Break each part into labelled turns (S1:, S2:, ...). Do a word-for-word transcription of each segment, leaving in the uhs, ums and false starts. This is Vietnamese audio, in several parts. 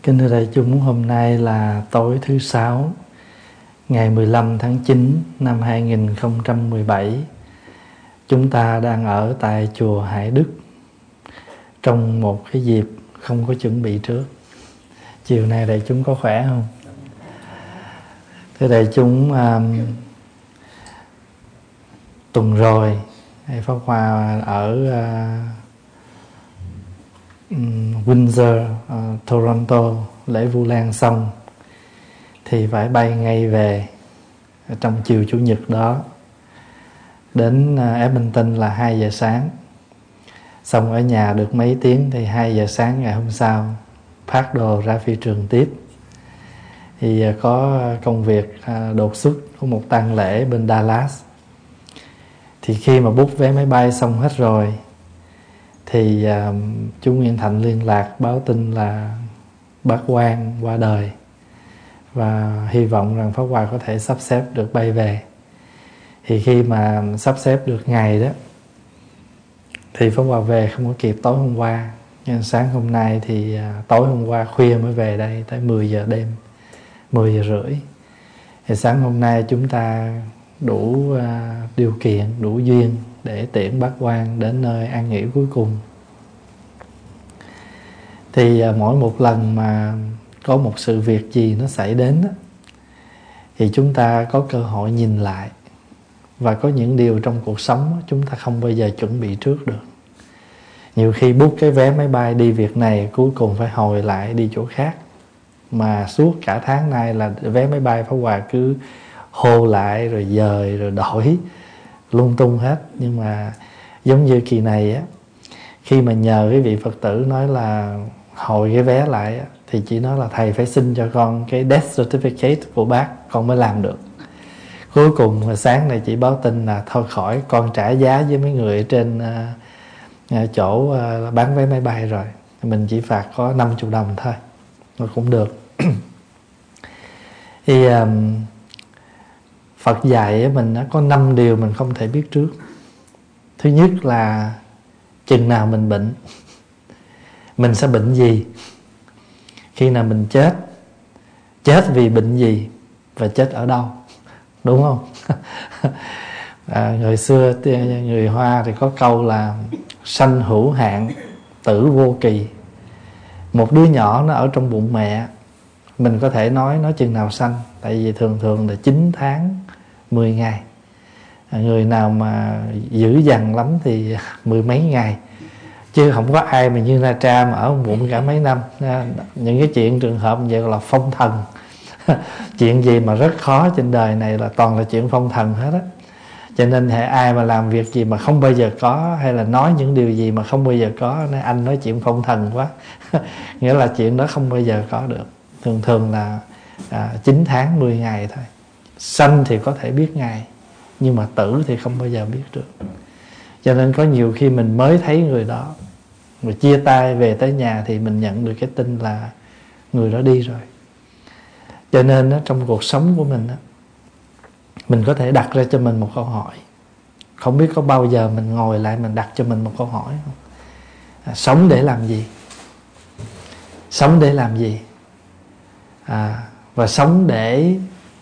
S1: Kính thưa đại chúng, hôm nay là tối thứ Sáu, ngày mười lăm tháng chín năm hai nghìn không trăm mười bảy. Chúng ta đang ở tại chùa Hải Đức trong một cái dịp không có chuẩn bị trước. Chiều nay đại chúng có khỏe không? Thưa đại chúng, um, tuần rồi Pháp Hòa ở uh, Windsor, uh, Toronto lễ Vu Lan xong thì phải bay ngay về trong chiều Chủ nhật đó. Đến uh, Edmonton là hai giờ sáng. Xong ở nhà được mấy tiếng thì hai giờ sáng ngày hôm sau phát đồ ra phi trường tiếp. Thì uh, có công việc uh, đột xuất của một tang lễ bên Dallas. Thì khi mà book vé máy bay xong hết rồi thì uh, chú Nguyên Thạnh liên lạc báo tin là bác Quang qua đời, và hy vọng rằng Pháp Hòa có thể sắp xếp được bay về. Thì khi mà sắp xếp được ngày đó thì Pháp Hòa về không có kịp tối hôm qua, nhưng sáng hôm nay thì uh, tối hôm qua khuya mới về đây, tới mười giờ đêm, mười giờ rưỡi. Thì sáng hôm nay chúng ta đủ uh, điều kiện, đủ duyên để tiễn bác Quang đến nơi an nghỉ cuối cùng. Thì uh, mỗi một lần mà có một sự việc gì nó xảy đến đó, thì chúng ta có cơ hội nhìn lại. Và có những điều trong cuộc sống đó, chúng ta không bao giờ chuẩn bị trước được. Nhiều khi book cái vé máy bay đi việc này, cuối cùng phải hồi lại đi chỗ khác. Mà suốt cả tháng nay là vé máy bay Pháp Hòa cứ hô lại rồi dời rồi đổi lung tung hết. Nhưng mà giống như kỳ này á, khi mà nhờ cái vị Phật tử nói là hồi cái vé lại á, thì chỉ nói là thầy phải xin cho con cái death certificate của bác, con mới làm được. Cuối cùng sáng này chỉ báo tin là thôi khỏi, con trả giá với mấy người ở trên uh, chỗ uh, bán vé máy bay rồi, mình chỉ phạt có năm mươi đồng thôi, nó cũng được. Thì um, Phật dạy mình có năm điều mình không thể biết trước. Thứ nhất là chừng nào mình bệnh, mình sẽ bệnh gì, khi nào mình chết, chết vì bệnh gì và chết ở đâu, đúng không? à, người xưa người Hoa thì có câu là sanh hữu hạn, tử vô kỳ. Một đứa nhỏ nó ở trong bụng mẹ, mình có thể nói nó chừng nào sanh, tại vì thường thường là chín tháng mười ngày. à, Người nào mà dữ dằn lắm thì mười mấy ngày, chứ không có ai mà như Na Tra mà ở bụng cả mấy năm. Những cái chuyện trường hợp như vậy gọi là phong thần. Chuyện gì mà rất khó trên đời này là toàn là chuyện phong thần hết á. Cho nên hệ ai mà làm việc gì mà không bao giờ có, hay là nói những điều gì mà không bao giờ có, nói anh nói chuyện phong thần quá. Nghĩa là chuyện đó không bao giờ có được. Thường thường là à, chín tháng mười ngày thôi. Sanh thì có thể biết ngày, nhưng mà tử thì không bao giờ biết được. Cho nên có nhiều khi mình mới thấy người đó, rồi chia tay về tới nhà thì mình nhận được cái tin là người đó đi rồi. Cho nên đó, trong cuộc sống của mình đó, mình có thể đặt ra cho mình một câu hỏi. Không biết có bao giờ mình ngồi lại mình đặt cho mình một câu hỏi không? À, sống để làm gì? Sống để làm gì? À, và sống để...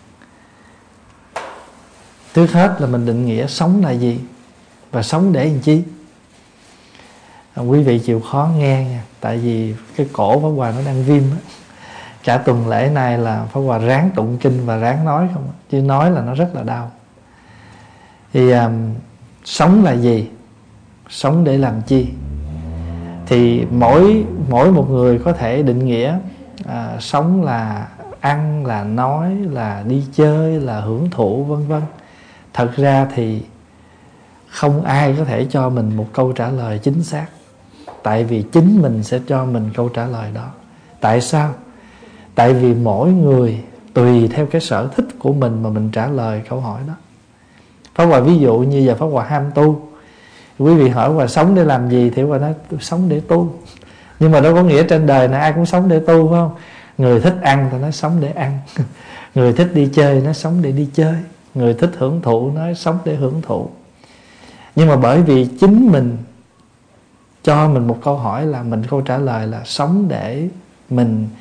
S1: Trước hết là mình định nghĩa sống là gì, và sống để làm chi. à, Quý vị chịu khó nghe nha, tại vì cái cổ Pháp Hòa nó đang viêm á. Cả tuần lễ này là Pháp Hòa ráng tụng kinh và ráng nói không, chứ nói là nó rất là đau. Thì um, sống là gì? Sống để làm chi? Thì mỗi mỗi một người có thể định nghĩa à, sống là ăn, là nói, là đi chơi, là hưởng thụ, vân vân. Thật ra thì không ai có thể cho mình một câu trả lời chính xác, tại vì chính mình sẽ cho mình câu trả lời đó. Tại sao? Tại vì mỗi người tùy theo cái sở thích của mình mà mình trả lời câu hỏi đó. Pháp Hòa ví dụ như giờ Pháp Hòa ham tu, quý vị hỏi Hòa sống để làm gì, thì Hòa nói tôi sống để tu. Nhưng mà đâu có nghĩa trên đời này ai cũng sống để tu, phải không? Người thích ăn thì nói sống để ăn, người thích đi chơi nói sống để đi chơi, người thích hưởng thụ nói sống để hưởng thụ. Nhưng mà bởi vì chính mình cho mình một câu hỏi là mình câu trả lời là sống để mình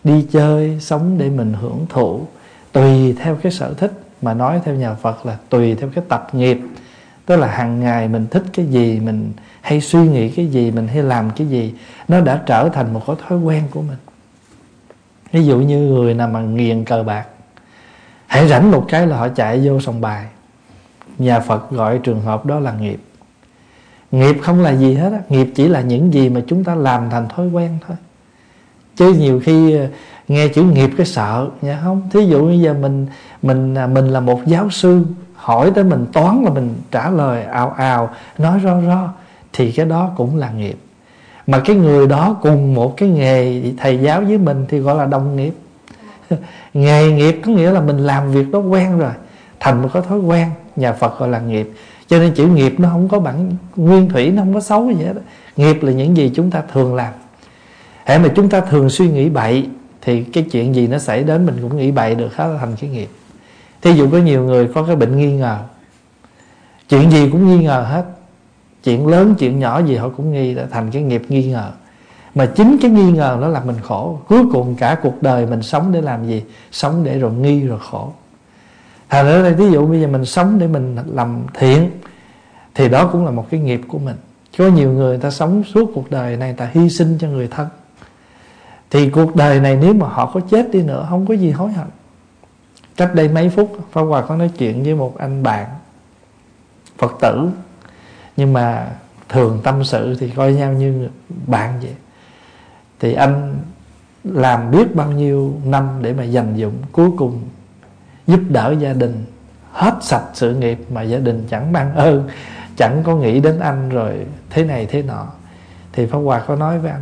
S1: đi chơi, sống để mình hưởng thụ, tùy theo cái sở thích. Mà nói theo nhà Phật là tùy theo cái tập nghiệp. Tức là hàng ngày mình thích cái gì, mình hay suy nghĩ cái gì, mình hay làm cái gì, nó đã trở thành một cái thói quen của mình. Ví dụ như người nào mà nghiền cờ bạc, hãy rảnh một cái là họ chạy vô sòng bài. Nhà Phật gọi trường hợp đó là nghiệp. Nghiệp không là gì hết á. Nghiệp chỉ là những gì mà chúng ta làm thành thói quen thôi. Chứ nhiều khi nghe chữ nghiệp cái sợ, dạ không. Thí dụ bây giờ mình mình mình là một giáo sư, hỏi tới mình toán là mình trả lời ào ào, nói ro ro, thì cái đó cũng là nghiệp. Mà cái người đó cùng một cái nghề thầy giáo với mình thì gọi là đồng nghiệp. Nghề nghiệp có nghĩa là mình làm việc đó quen rồi, thành một cái thói quen. Nhà Phật gọi là nghiệp. Cho nên chữ nghiệp nó không có bản nguyên thủy, nó không có xấu gì hết. Nghiệp là những gì chúng ta thường làm. Hễ mà chúng ta thường suy nghĩ bậy thì cái chuyện gì nó xảy đến mình cũng nghĩ bậy được, khá là thành cái nghiệp. Thí dụ có nhiều người có cái bệnh nghi ngờ, chuyện gì cũng nghi ngờ hết, chuyện lớn chuyện nhỏ gì họ cũng nghi, đã thành cái nghiệp nghi ngờ. Mà chính cái nghi ngờ nó làm mình khổ. Cuối cùng cả cuộc đời mình sống để làm gì? Sống để rồi nghi rồi khổ. Thành ra đây, ví dụ bây giờ mình sống để mình làm thiện thì đó cũng là một cái nghiệp của mình. Có nhiều người, người ta sống suốt cuộc đời này, người ta hy sinh cho người thân, thì cuộc đời này nếu mà họ có chết đi nữa không có gì hối hận. Cách đây mấy phút Pháp Hòa có nói chuyện với một anh bạn Phật tử, nhưng mà thường tâm sự thì coi nhau như bạn vậy. Thì anh làm biết bao nhiêu năm để mà dành dụm, cuối cùng giúp đỡ gia đình hết sạch sự nghiệp, mà gia đình chẳng mang ơn, chẳng có nghĩ đến anh rồi thế này thế nọ. Thì Pháp Hòa có nói với anh,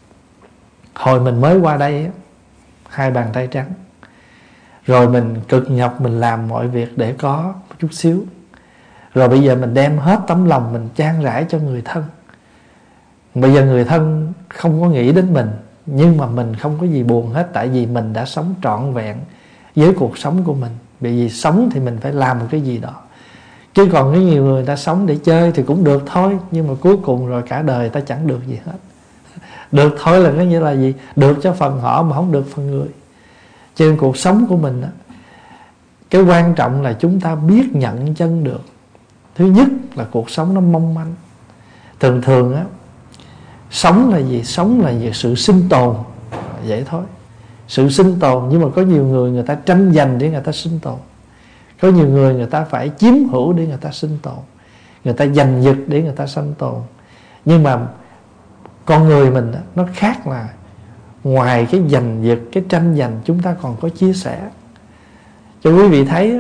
S1: hồi mình mới qua đây hai bàn tay trắng, rồi mình cực nhọc mình làm mọi việc để có chút xíu, rồi bây giờ mình đem hết tấm lòng mình chan rãi cho người thân. Bây giờ người thân không có nghĩ đến mình, nhưng mà mình không có gì buồn hết, tại vì mình đã sống trọn vẹn với cuộc sống của mình. Bởi vì sống thì mình phải làm một cái gì đó. Chứ còn cái nhiều người, người ta sống để chơi thì cũng được thôi, nhưng mà cuối cùng rồi cả đời ta chẳng được gì hết. Được thôi là cái như là gì? Được cho phần họ mà không được phần người. Cho nên cuộc sống của mình đó, cái quan trọng là chúng ta biết nhận chân được. Thứ nhất là cuộc sống nó mong manh. Thường thường á, sống là gì? Sống là gì? Sự sinh tồn. Vậy thôi. Sự sinh tồn. Nhưng mà có nhiều người, người ta tranh giành để người ta sinh tồn. Có nhiều người, người ta phải chiếm hữu để người ta sinh tồn. Người ta giành giật để người ta sinh tồn. Nhưng mà con người mình đó, nó khác là ngoài cái giành giật, cái tranh giành, chúng ta còn có chia sẻ. Cho quý vị thấy,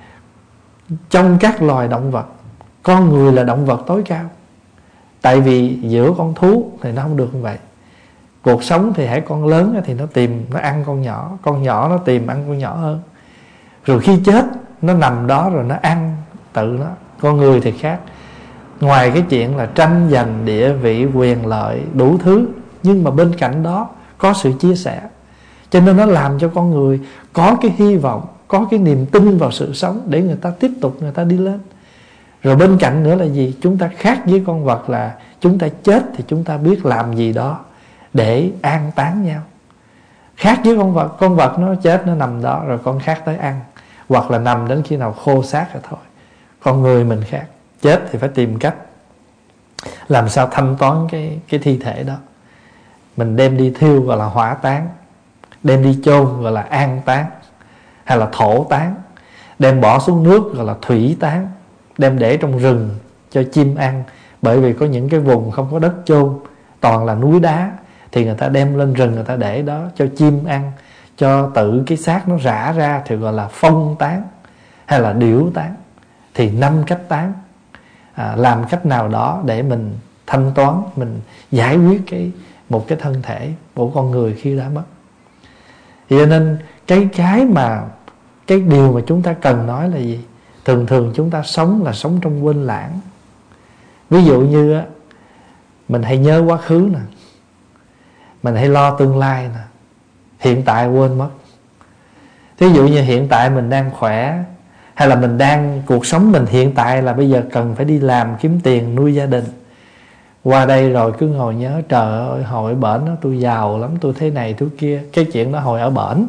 S1: trong các loài động vật, con người là động vật tối cao. Tại vì giữa con thú thì nó không được như vậy. Cuộc sống thì hãy con lớn thì nó tìm, nó ăn con nhỏ, con nhỏ nó tìm ăn con nhỏ hơn. Rồi khi chết, nó nằm đó rồi nó ăn tự nó. Con người thì khác. Ngoài cái chuyện là tranh giành địa vị, quyền lợi, đủ thứ, nhưng mà bên cạnh đó có sự chia sẻ. Cho nên nó làm cho con người có cái hy vọng, có cái niềm tin vào sự sống để người ta tiếp tục, người ta đi lên. Rồi bên cạnh nữa là gì? Chúng ta khác với con vật là chúng ta chết thì chúng ta biết làm gì đó để an táng nhau. Khác với con vật, con vật nó chết nó nằm đó rồi con khác tới ăn, hoặc là nằm đến khi nào khô xác rồi thôi. Con người mình khác, chết thì phải tìm cách làm sao thanh toán cái, cái thi thể đó. Mình đem đi thiêu gọi là hỏa táng, đem đi chôn gọi là an táng, hay là thổ táng, đem bỏ xuống nước gọi là thủy táng, đem để trong rừng cho chim ăn. Bởi vì có những cái vùng không có đất chôn, toàn là núi đá, thì người ta đem lên rừng, người ta để đó cho chim ăn, cho tự cái xác nó rã ra thì gọi là phong táng, hay là điểu táng. Thì năm cách táng, à, làm cách nào đó để mình thanh toán, mình giải quyết cái một cái thân thể của con người khi đã mất. Cho nên cái cái mà cái điều mà chúng ta cần nói là gì? Thường thường chúng ta sống là sống trong quên lãng. Ví dụ như á, mình hay nhớ quá khứ nè, mình hay lo tương lai nè, hiện tại quên mất. Thí dụ như hiện tại mình đang khỏe, hay là mình đang, cuộc sống mình hiện tại là bây giờ cần phải đi làm kiếm tiền nuôi gia đình. Qua đây rồi cứ ngồi nhớ trời ơi hồi ở bển đó tôi giàu lắm, tôi thế này tôi kia. Cái chuyện đó hồi ở bển.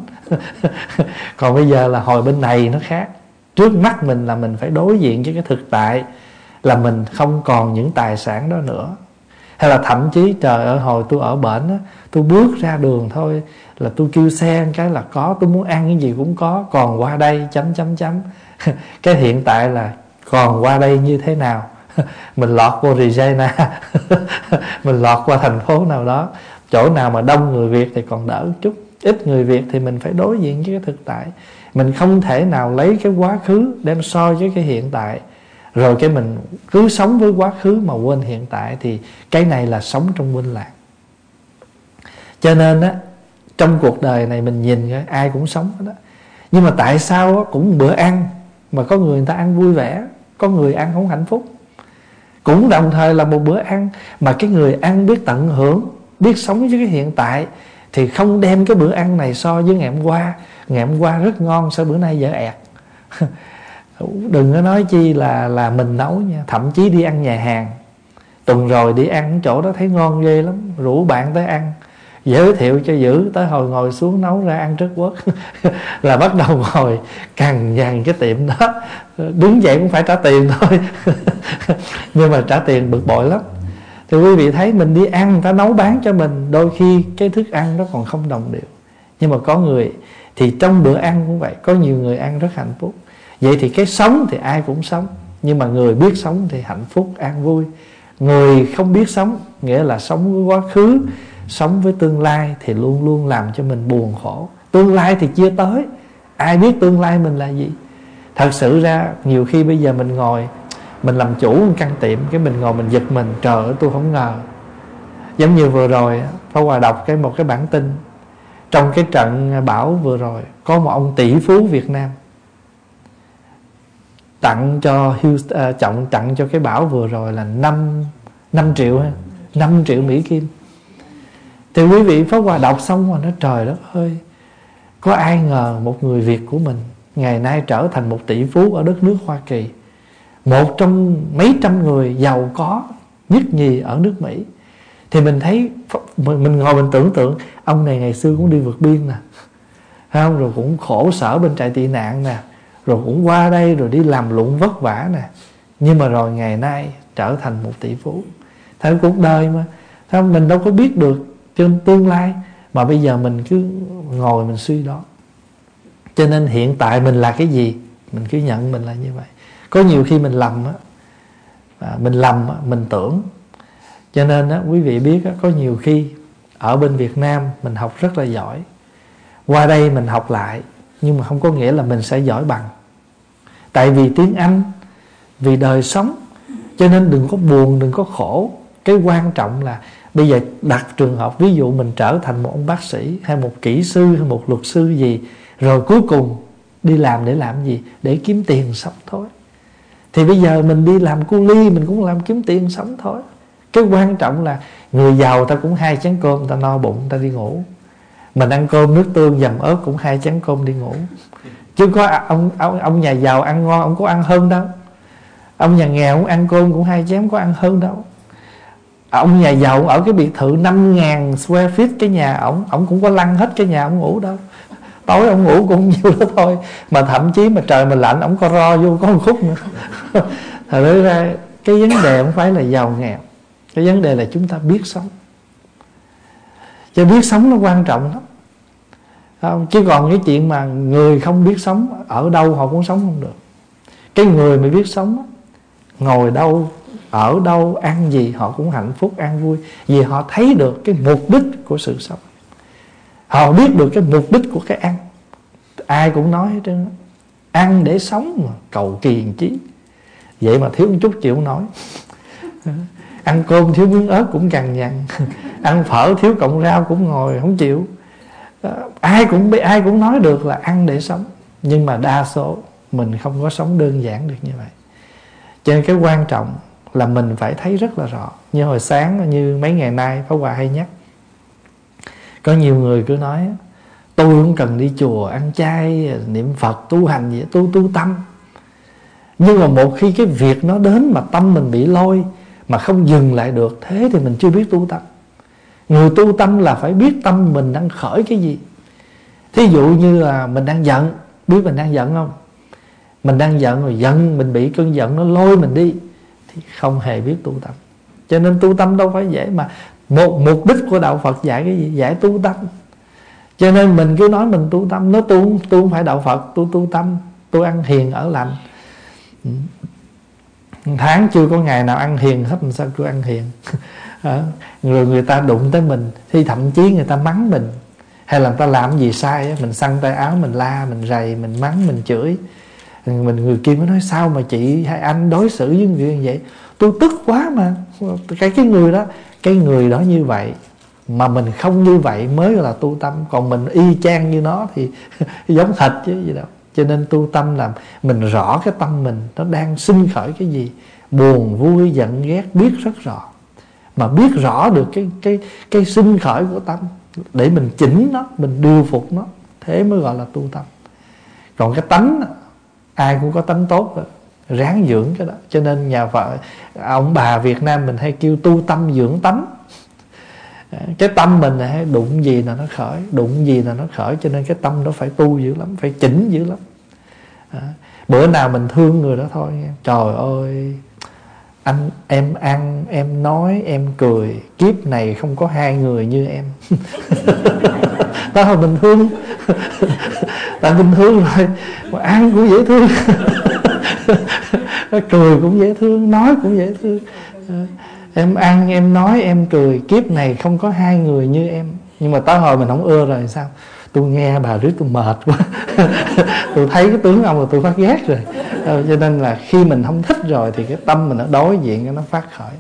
S1: Còn bây giờ là hồi bên này nó khác. Trước mắt mình là mình phải đối diện với cái thực tại là mình không còn những tài sản đó nữa. Hay là thậm chí trời ơi hồi tôi ở bển á, tôi bước ra đường thôi là tôi kêu xe cái là có, tôi muốn ăn cái gì cũng có. Còn qua đây chấm chấm chấm. Cái hiện tại là còn qua đây như thế nào? Mình lọt vô Regina, mình lọt qua thành phố nào đó, chỗ nào mà đông người Việt thì còn đỡ chút, ít người Việt thì mình phải đối diện với cái thực tại. Mình không thể nào lấy cái quá khứ đem so với cái hiện tại, rồi cái mình cứ sống với quá khứ mà quên hiện tại, thì cái này là sống trong huynh lạc. Cho nên á, trong cuộc đời này mình nhìn cái ai cũng sống đó. Nhưng mà tại sao á, cũng bữa ăn mà có người, người ta ăn vui vẻ, có người ăn không hạnh phúc. Cũng đồng thời là một bữa ăn mà cái người ăn biết tận hưởng, biết sống với cái hiện tại, thì không đem cái bữa ăn này so với ngày hôm qua. Ngày hôm qua rất ngon, sao bữa nay dở ẹt. Đừng có nói chi là là mình nấu nha. Thậm chí đi ăn nhà hàng, tuần rồi đi ăn chỗ đó thấy ngon ghê lắm, rủ bạn tới ăn, giới thiệu cho dữ, tới hồi ngồi xuống nấu ra ăn trất quất. Là bắt đầu ngồi cằn nhằn cái tiệm đó, đứng dậy cũng phải trả tiền thôi. Nhưng mà trả tiền bực bội lắm. Thì quý vị thấy mình đi ăn, người ta nấu bán cho mình, đôi khi cái thức ăn đó còn không đồng đều. Nhưng mà có người thì trong bữa ăn cũng vậy, có nhiều người ăn rất hạnh phúc. Vậy thì cái sống thì ai cũng sống, nhưng mà người biết sống thì hạnh phúc an vui. Người không biết sống, nghĩa là sống với quá khứ, sống với tương lai, thì luôn luôn làm cho mình buồn khổ. Tương lai thì chưa tới, ai biết tương lai mình là gì. Thật sự ra nhiều khi bây giờ mình ngồi, mình làm chủ một căn tiệm, cái mình ngồi mình giật mình, trời ơi tôi không ngờ. Giống như vừa rồi Pháp Hòa đọc cái một cái bản tin, trong cái trận bão vừa rồi có một ông tỷ phú Việt Nam tặng cho Houston, trọng tặng cho cái bão vừa rồi là năm triệu năm triệu Mỹ Kim. Thì quý vị Pháp Hòa đọc xong rồi nói trời đất ơi, có ai ngờ một người Việt của mình ngày nay trở thành một tỷ phú ở đất nước Hoa Kỳ, một trong mấy trăm người giàu có nhất nhì ở nước Mỹ. Thì mình thấy, mình ngồi mình tưởng tượng ông này ngày xưa cũng đi vượt biên nè, không, rồi cũng khổ sở bên trại tị nạn nè, rồi cũng qua đây rồi đi làm lụng vất vả nè, nhưng mà rồi ngày nay trở thành một tỷ phú. Theo cuộc đời mà, theo mình đâu có biết được trên tương lai, mà bây giờ mình cứ ngồi mình suy đoán. Cho nên hiện tại mình là cái gì, mình cứ nhận mình là như vậy. Có nhiều khi mình lầm á, mình lầm á, mình tưởng. Cho nên á, quý vị biết á, có nhiều khi ở bên Việt Nam mình học rất là giỏi, qua đây mình học lại, nhưng mà không có nghĩa là mình sẽ giỏi bằng. Tại vì tiếng Anh, vì đời sống, cho nên đừng có buồn, đừng có khổ. Cái quan trọng là bây giờ đặt trường hợp, ví dụ mình trở thành một ông bác sĩ, hay một kỹ sư, hay một luật sư gì, rồi cuối cùng đi làm để làm gì? Để kiếm tiền sống thôi. Thì bây giờ mình đi làm cu ly, mình cũng làm kiếm tiền sống thôi. Cái quan trọng là người giàu ta cũng hai chén cơm, ta no bụng, ta đi ngủ. Mình ăn cơm nước tương dầm ớt cũng hai chén cơm đi ngủ. Chứ có ông, ông, ông nhà giàu ăn ngon, ông có ăn hơn đâu. Ông nhà nghèo ông ăn cơm cũng hai chén, có ăn hơn đâu. Ông nhà giàu ở cái biệt thự năm ngàn square feet cái nhà ông, ông cũng có lăn hết cái nhà ông ngủ đâu. Tối ông ngủ cũng nhiều đó thôi. Mà thậm chí mà trời mà lạnh, ông co ro vô có một khúc nữa. Thật ra cái vấn đề không phải là giàu nghèo, cái vấn đề là chúng ta biết sống. Cho biết sống nó quan trọng lắm. Không? Chứ còn cái chuyện mà người không biết sống, ở đâu họ cũng sống không được. Cái người mà biết sống, ngồi đâu, ở đâu, ăn gì họ cũng hạnh phúc, an vui. Vì họ thấy được cái mục đích của sự sống, họ biết được cái mục đích của cái ăn. Ai cũng nói hết trơn, ăn để sống mà cầu kỳ làm chí. Vậy mà thiếu một chút chịu không nói. Ăn cơm thiếu miếng ớt cũng cằn nhằn, ăn phở thiếu cọng rau cũng ngồi không chịu. Ai cũng ai cũng nói được là ăn để sống, nhưng mà đa số mình không có sống đơn giản được như vậy. Cho nên cái quan trọng là mình phải thấy rất là rõ. Như hồi sáng, như mấy ngày nay Pháp Hòa hay nhắc, có nhiều người cứ nói tôi không cần đi chùa ăn chay, niệm Phật, tu hành gì, tôi tu tâm. Nhưng mà một khi cái việc nó đến mà tâm mình bị lôi, mà không dừng lại được, thế thì mình chưa biết tu tâm. Người tu tâm là phải biết tâm mình đang khởi cái gì. Thí dụ như là mình đang giận, biết mình đang giận không? Mình đang giận rồi, giận, mình bị cơn giận nó lôi mình đi, thì không hề biết tu tâm. Cho nên tu tâm đâu phải dễ. Mà một mục đích của đạo Phật dạy cái gì? Dạy tu tâm. Cho nên mình cứ nói mình tu tâm, nó tu, tu không phải đạo Phật, tu tu tâm, tu ăn hiền ở lành. Tháng chưa có ngày nào ăn hiền hết, mình sao cứ ăn hiền. Rồi người ta đụng tới mình, thì thậm chí người ta mắng mình, hay là người ta làm gì sai, mình xăng tay áo, mình la, mình rầy, mình mắng, mình chửi. Mình người kia mới nói sao mà chị hay anh đối xử với người như vậy, tôi tức quá mà. Cái cái người đó, cái người đó như vậy mà mình không như vậy mới là tu tâm. Còn mình y chang như nó thì giống thịt chứ gì đâu. Cho nên tu tâm là mình rõ cái tâm mình nó đang sinh khởi cái gì, buồn, vui, giận, ghét, biết rất rõ. Mà biết rõ được cái cái cái sinh khởi của tâm để mình chỉnh nó, mình điều phục nó, thế mới gọi là tu tâm. Còn cái tánh, ai cũng có tánh tốt đó, ráng dưỡng cái đó. Cho nên nhà vợ ông bà Việt Nam mình hay kêu tu tâm dưỡng tánh. Cái tâm mình này đụng gì là nó khởi, đụng gì là nó khởi. Cho nên cái tâm đó phải tu dữ lắm, phải chỉnh dữ lắm. À, bữa nào mình thương người đó thôi, trời ơi, anh em ăn, em nói, em cười, kiếp này không có hai người như em. Đó là mình thương. Tại mình thương rồi, mà ăn cũng dễ thương. Cười cũng dễ thương, nói cũng dễ thương. À, em ăn, em nói, em cười, kiếp này không có hai người như em. Nhưng mà tới hồi mình không ưa rồi sao? Tôi nghe bà riết tôi mệt quá. Tôi thấy cái tướng ông là tôi phát ghét rồi. À, cho nên là khi mình không thích rồi thì cái tâm mình nó đối diện, nó phát khởi.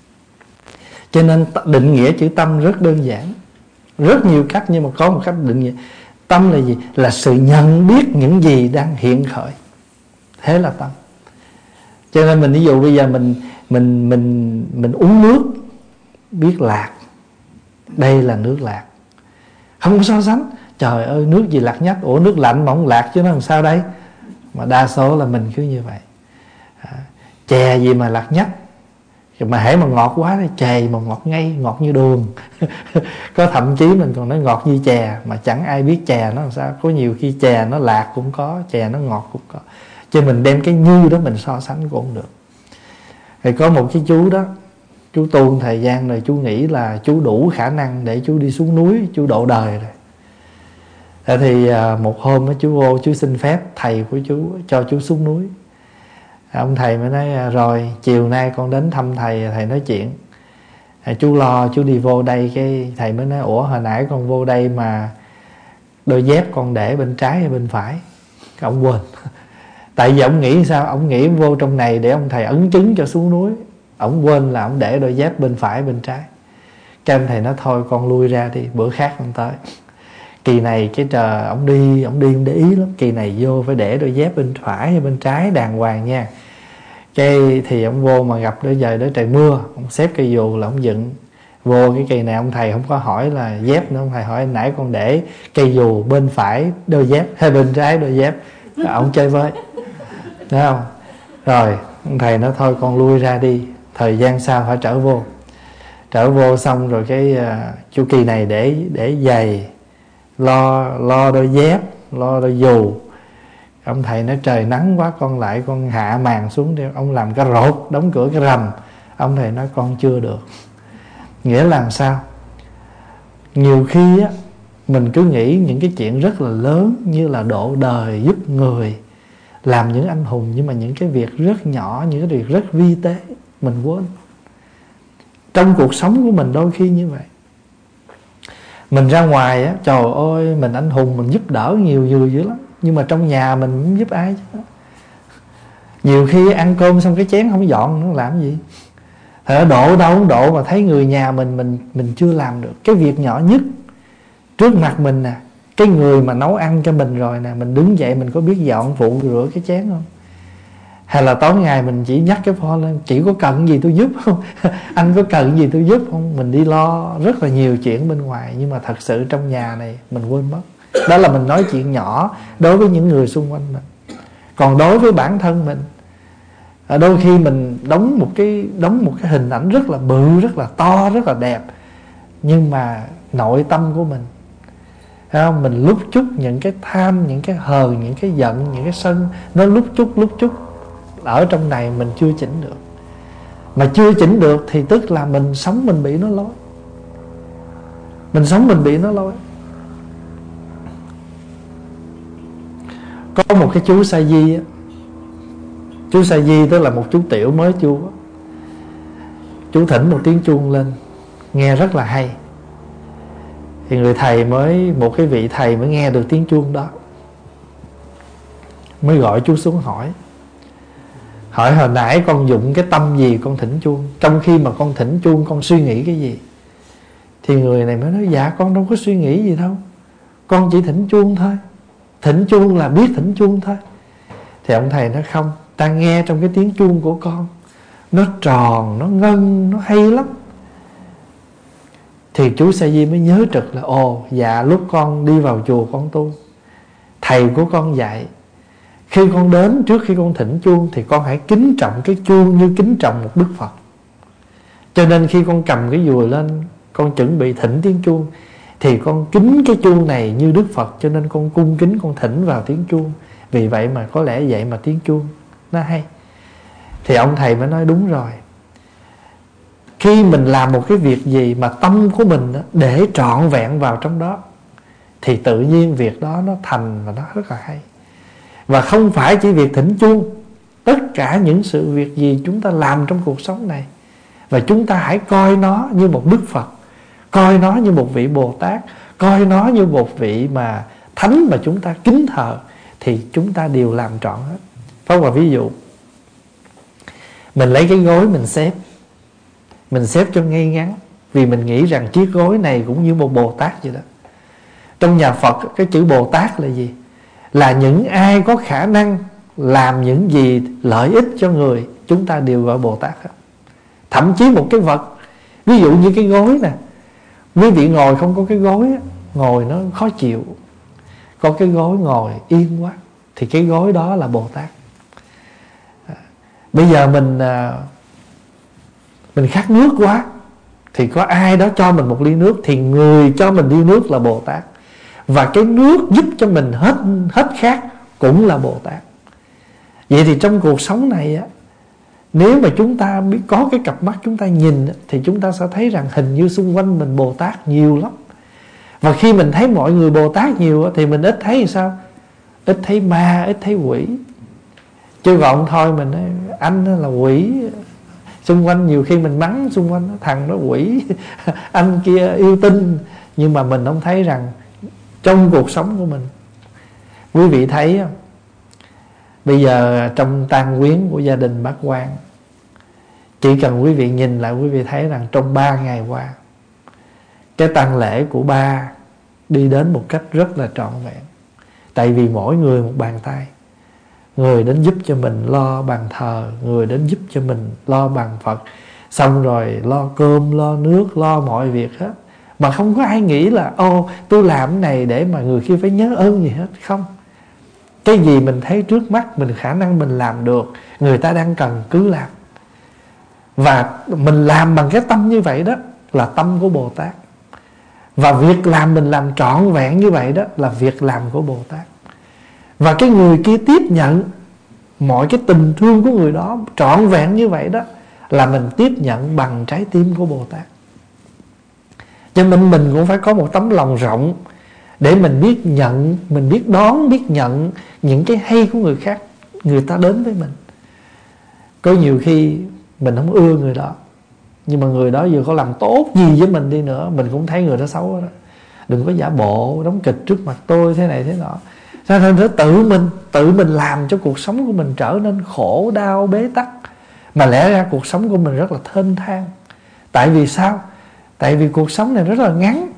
S1: Cho nên định nghĩa chữ tâm rất đơn giản, rất nhiều cách, nhưng mà có một cách định nghĩa. Tâm là gì? Là sự nhận biết những gì đang hiện khởi. Thế là tâm. Cho nên mình ví dụ bây giờ mình mình mình mình uống nước, biết lạc, đây là nước lạc, không có so sánh. Trời ơi, nước gì lạc nhất? Ủa nước lạnh mà không lạc chứ nó làm sao đây? Mà đa số là mình cứ như vậy. À, chè gì mà lạc nhất? Mà hễ mà ngọt quá thì chè mà ngọt ngay, ngọt như đường. Có thậm chí mình còn nói ngọt như chè, mà chẳng ai biết chè nó làm sao. Có nhiều khi chè nó lạc cũng có, chè nó ngọt cũng có. Chứ mình đem cái như đó mình so sánh cũng không được. Thì có một cái chú đó, chú tu thời gian rồi, chú nghĩ là chú đủ khả năng để chú đi xuống núi, chú độ đời rồi. Thì một hôm chú vô, chú xin phép thầy của chú cho chú xuống núi. Ông thầy mới nói rồi chiều nay con đến thăm thầy, thầy nói chuyện. Chú lo chú đi vô đây, cái thầy mới nói ủa hồi nãy con vô đây mà đôi dép con để bên trái hay bên phải? Ông quên. Tại vì ông nghĩ sao? Ông nghĩ vô trong này để ông thầy ấn chứng cho xuống núi. Ông quên là ông để đôi dép bên phải bên trái. Cái ông thầy nói thôi con lui ra đi, bữa khác con tới. Kỳ này cái trời ông đi, ông đi ông để ý lắm. Kỳ này vô phải để đôi dép bên phải hay bên trái đàng hoàng nha. Cái thì ông vô mà gặp đôi giờ đó trời mưa, ông xếp cây dù là ông dựng. Vô cái kỳ này ông thầy không có hỏi là dép nữa, ông thầy hỏi nãy con để cây dù bên phải đôi dép hay bên trái đôi dép? Ông chơi với, thấy không? Rồi ông thầy nói thôi con lui ra đi, thời gian sau phải trở vô. Trở vô xong rồi cái uh, chu kỳ này để để giày, lo lo đôi dép, lo đôi dù. Ông thầy nói trời nắng quá con lại con hạ màn xuống đi. Ông làm cái rột, đóng cửa cái rầm. Ông thầy nói con chưa được. Nghĩa là làm sao? Nhiều khi á, mình cứ nghĩ những cái chuyện rất là lớn như là độ đời, giúp người, làm những anh hùng, nhưng mà những cái việc rất nhỏ, những cái việc rất vi tế mình quên. Trong cuộc sống của mình đôi khi như vậy. Mình ra ngoài á, trời ơi mình anh hùng, mình giúp đỡ nhiều dữ dữ lắm, nhưng mà trong nhà mình không giúp ai chứ. Nhiều khi ăn cơm xong cái chén không dọn nó làm gì. Thật độ đâu không độ mà thấy người nhà mình mình mình chưa làm được cái việc nhỏ nhất trước mặt mình nè. Cái người mà nấu ăn cho mình rồi nè, mình đứng dậy mình có biết dọn phụ rửa cái chén không? Hay là tối ngày mình chỉ nhắc cái phone lên, chị có cần gì tôi giúp không? Anh có cần gì tôi giúp không? Mình đi lo rất là nhiều chuyện bên ngoài, nhưng mà thật sự trong nhà này mình quên mất. Đó là mình nói chuyện nhỏ đối với những người xung quanh mình. Còn đối với bản thân mình, À, đôi khi mình đóng một cái đóng một cái hình ảnh rất là bự, rất là to, rất là đẹp, nhưng mà nội tâm của mình, thấy không? Mình lúc chút những cái tham, những cái hờn, những cái giận, những cái sân, nó lúc chút lúc chút ở trong này mình chưa chỉnh được. Mà chưa chỉnh được thì tức là mình sống mình bị nó lối. Mình sống mình bị nó lối. Có một cái chú Sa Di á, chú Sa Di tức là một chú tiểu mới chú á, chú thỉnh một tiếng chuông lên nghe rất là hay. Thì người thầy mới, một cái vị thầy mới nghe được tiếng chuông đó, mới gọi chú xuống hỏi. Hỏi hồi nãy con dụng cái tâm gì con thỉnh chuông? Trong khi mà con thỉnh chuông con suy nghĩ cái gì? Thì người này mới nói dạ con đâu có suy nghĩ gì đâu, con chỉ thỉnh chuông thôi. Thỉnh chuông là biết thỉnh chuông thôi. Thì ông thầy nói không, ta nghe trong cái tiếng chuông của con, nó tròn, nó ngân, nó hay lắm. Thì chú Sa Di mới nhớ trực là ồ dạ lúc con đi vào chùa con tu, thầy của con dạy, khi con đến, trước khi con thỉnh chuông thì con hãy kính trọng cái chuông như kính trọng một Đức Phật. Cho nên khi con cầm cái dùi lên, con chuẩn bị thỉnh tiếng chuông, thì con kính cái chuông này như Đức Phật, cho nên con cung kính con thỉnh vào tiếng chuông. Vì vậy mà có lẽ vậy mà tiếng chuông nó hay. Thì ông thầy mới nói đúng rồi. Khi mình làm một cái việc gì mà tâm của mình đó, để trọn vẹn vào trong đó, thì tự nhiên việc đó nó thành và nó rất là hay. Và không phải chỉ việc thỉnh chuông, tất cả những sự việc gì chúng ta làm trong cuộc sống này, và chúng ta hãy coi nó như một Đức Phật, coi nó như một vị Bồ Tát, coi nó như một vị mà thánh mà chúng ta kính thờ, thì chúng ta đều làm trọn hết. Phóng vào ví dụ, mình lấy cái gối mình xếp, mình xếp cho ngay ngắn, vì mình nghĩ rằng chiếc gối này cũng như một Bồ Tát vậy đó. Trong nhà Phật cái chữ Bồ Tát là gì? Là những ai có khả năng làm những gì lợi ích cho người, chúng ta đều gọi Bồ Tát hết. Thậm chí một cái vật, ví dụ như cái gối nè, quý vị ngồi không có cái gối á, ngồi nó khó chịu. Có cái gối ngồi yên quá, thì cái gối đó là Bồ Tát. Bây giờ mình Mình khát nước quá, thì có ai đó cho mình một ly nước, thì người cho mình ly nước là Bồ Tát. Và cái nước giúp cho mình hết hết khát cũng là Bồ Tát. Vậy thì trong cuộc sống này á, nếu mà chúng ta biết có cái cặp mắt chúng ta nhìn, thì chúng ta sẽ thấy rằng hình như xung quanh mình Bồ Tát nhiều lắm. Và khi mình thấy mọi người Bồ Tát nhiều thì mình ít thấy thì sao? Ít thấy ma, ít thấy quỷ. Chứ còn thôi mình nói anh là quỷ, xung quanh nhiều khi mình mắng xung quanh thằng đó quỷ, anh kia yêu tinh. Nhưng mà mình không thấy rằng trong cuộc sống của mình, quý vị thấy không? Bây giờ trong tang quyến của gia đình bác Quang, chỉ cần quý vị nhìn lại, quý vị thấy rằng trong ba ngày qua, cái tang lễ của ba đi đến một cách rất là trọn vẹn. Tại vì mỗi người một bàn tay. Người đến giúp cho mình lo bàn thờ, người đến giúp cho mình lo bàn Phật, xong rồi lo cơm, lo nước, lo mọi việc hết. Mà không có ai nghĩ là ô tôi làm cái này để mà người kia phải nhớ ơn gì hết. Không. Cái gì mình thấy trước mắt, mình khả năng mình làm được, người ta đang cần cứ làm. Và mình làm bằng cái tâm như vậy đó là tâm của Bồ Tát. Và việc làm mình làm trọn vẹn như vậy đó là việc làm của Bồ Tát. Và cái người kia tiếp nhận mọi cái tình thương của người đó trọn vẹn như vậy đó là mình tiếp nhận bằng trái tim của Bồ Tát. Cho nên mình cũng phải có một tấm lòng rộng để mình biết nhận, mình biết đón, biết nhận những cái hay của người khác, người ta đến với mình. Có nhiều khi mình không ưa người đó, nhưng mà người đó dù có làm tốt gì với mình đi nữa, mình cũng thấy người đó xấu đó. Đừng có giả bộ đóng kịch trước mặt tôi thế này thế nọ. Cho nên đó tự mình Tự mình làm cho cuộc sống của mình trở nên khổ đau bế tắc. Mà lẽ ra cuộc sống của mình rất là thênh thang. Tại vì sao? Tại vì cuộc sống này rất là ngắn.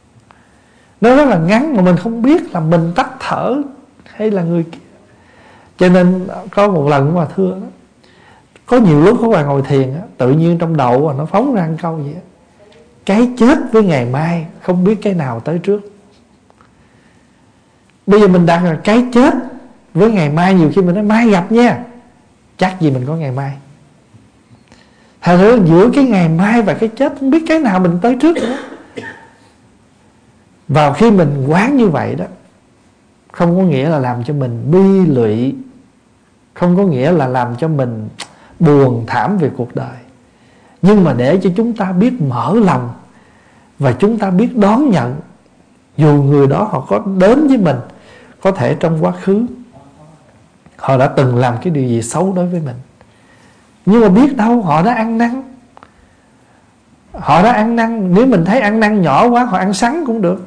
S1: Nó rất là ngắn mà mình không biết là mình tắt thở hay là người kia. Cho nên có một lần mà thưa đó, có nhiều lúc các bạn ngồi thiền á, tự nhiên trong đầu nó phóng ra một câu vậy: cái chết với ngày mai không biết cái nào tới trước. Bây giờ mình đặt là cái chết với ngày mai, nhiều khi mình nói mai gặp nha, chắc gì mình có ngày mai. Thật sự giữa cái ngày mai và cái chết không biết cái nào mình tới trước nữa. Vào khi mình quán như vậy đó, không có nghĩa là làm cho mình bi lụy, không có nghĩa là làm cho mình buồn thảm về cuộc đời, nhưng mà để cho chúng ta biết mở lòng và chúng ta biết đón nhận. Dù người đó họ có đến với mình, có thể trong quá khứ họ đã từng làm cái điều gì xấu đối với mình, nhưng mà biết đâu họ đã ăn năn. Họ đã ăn năn. Nếu mình thấy ăn năn nhỏ quá, họ ăn sắn cũng được.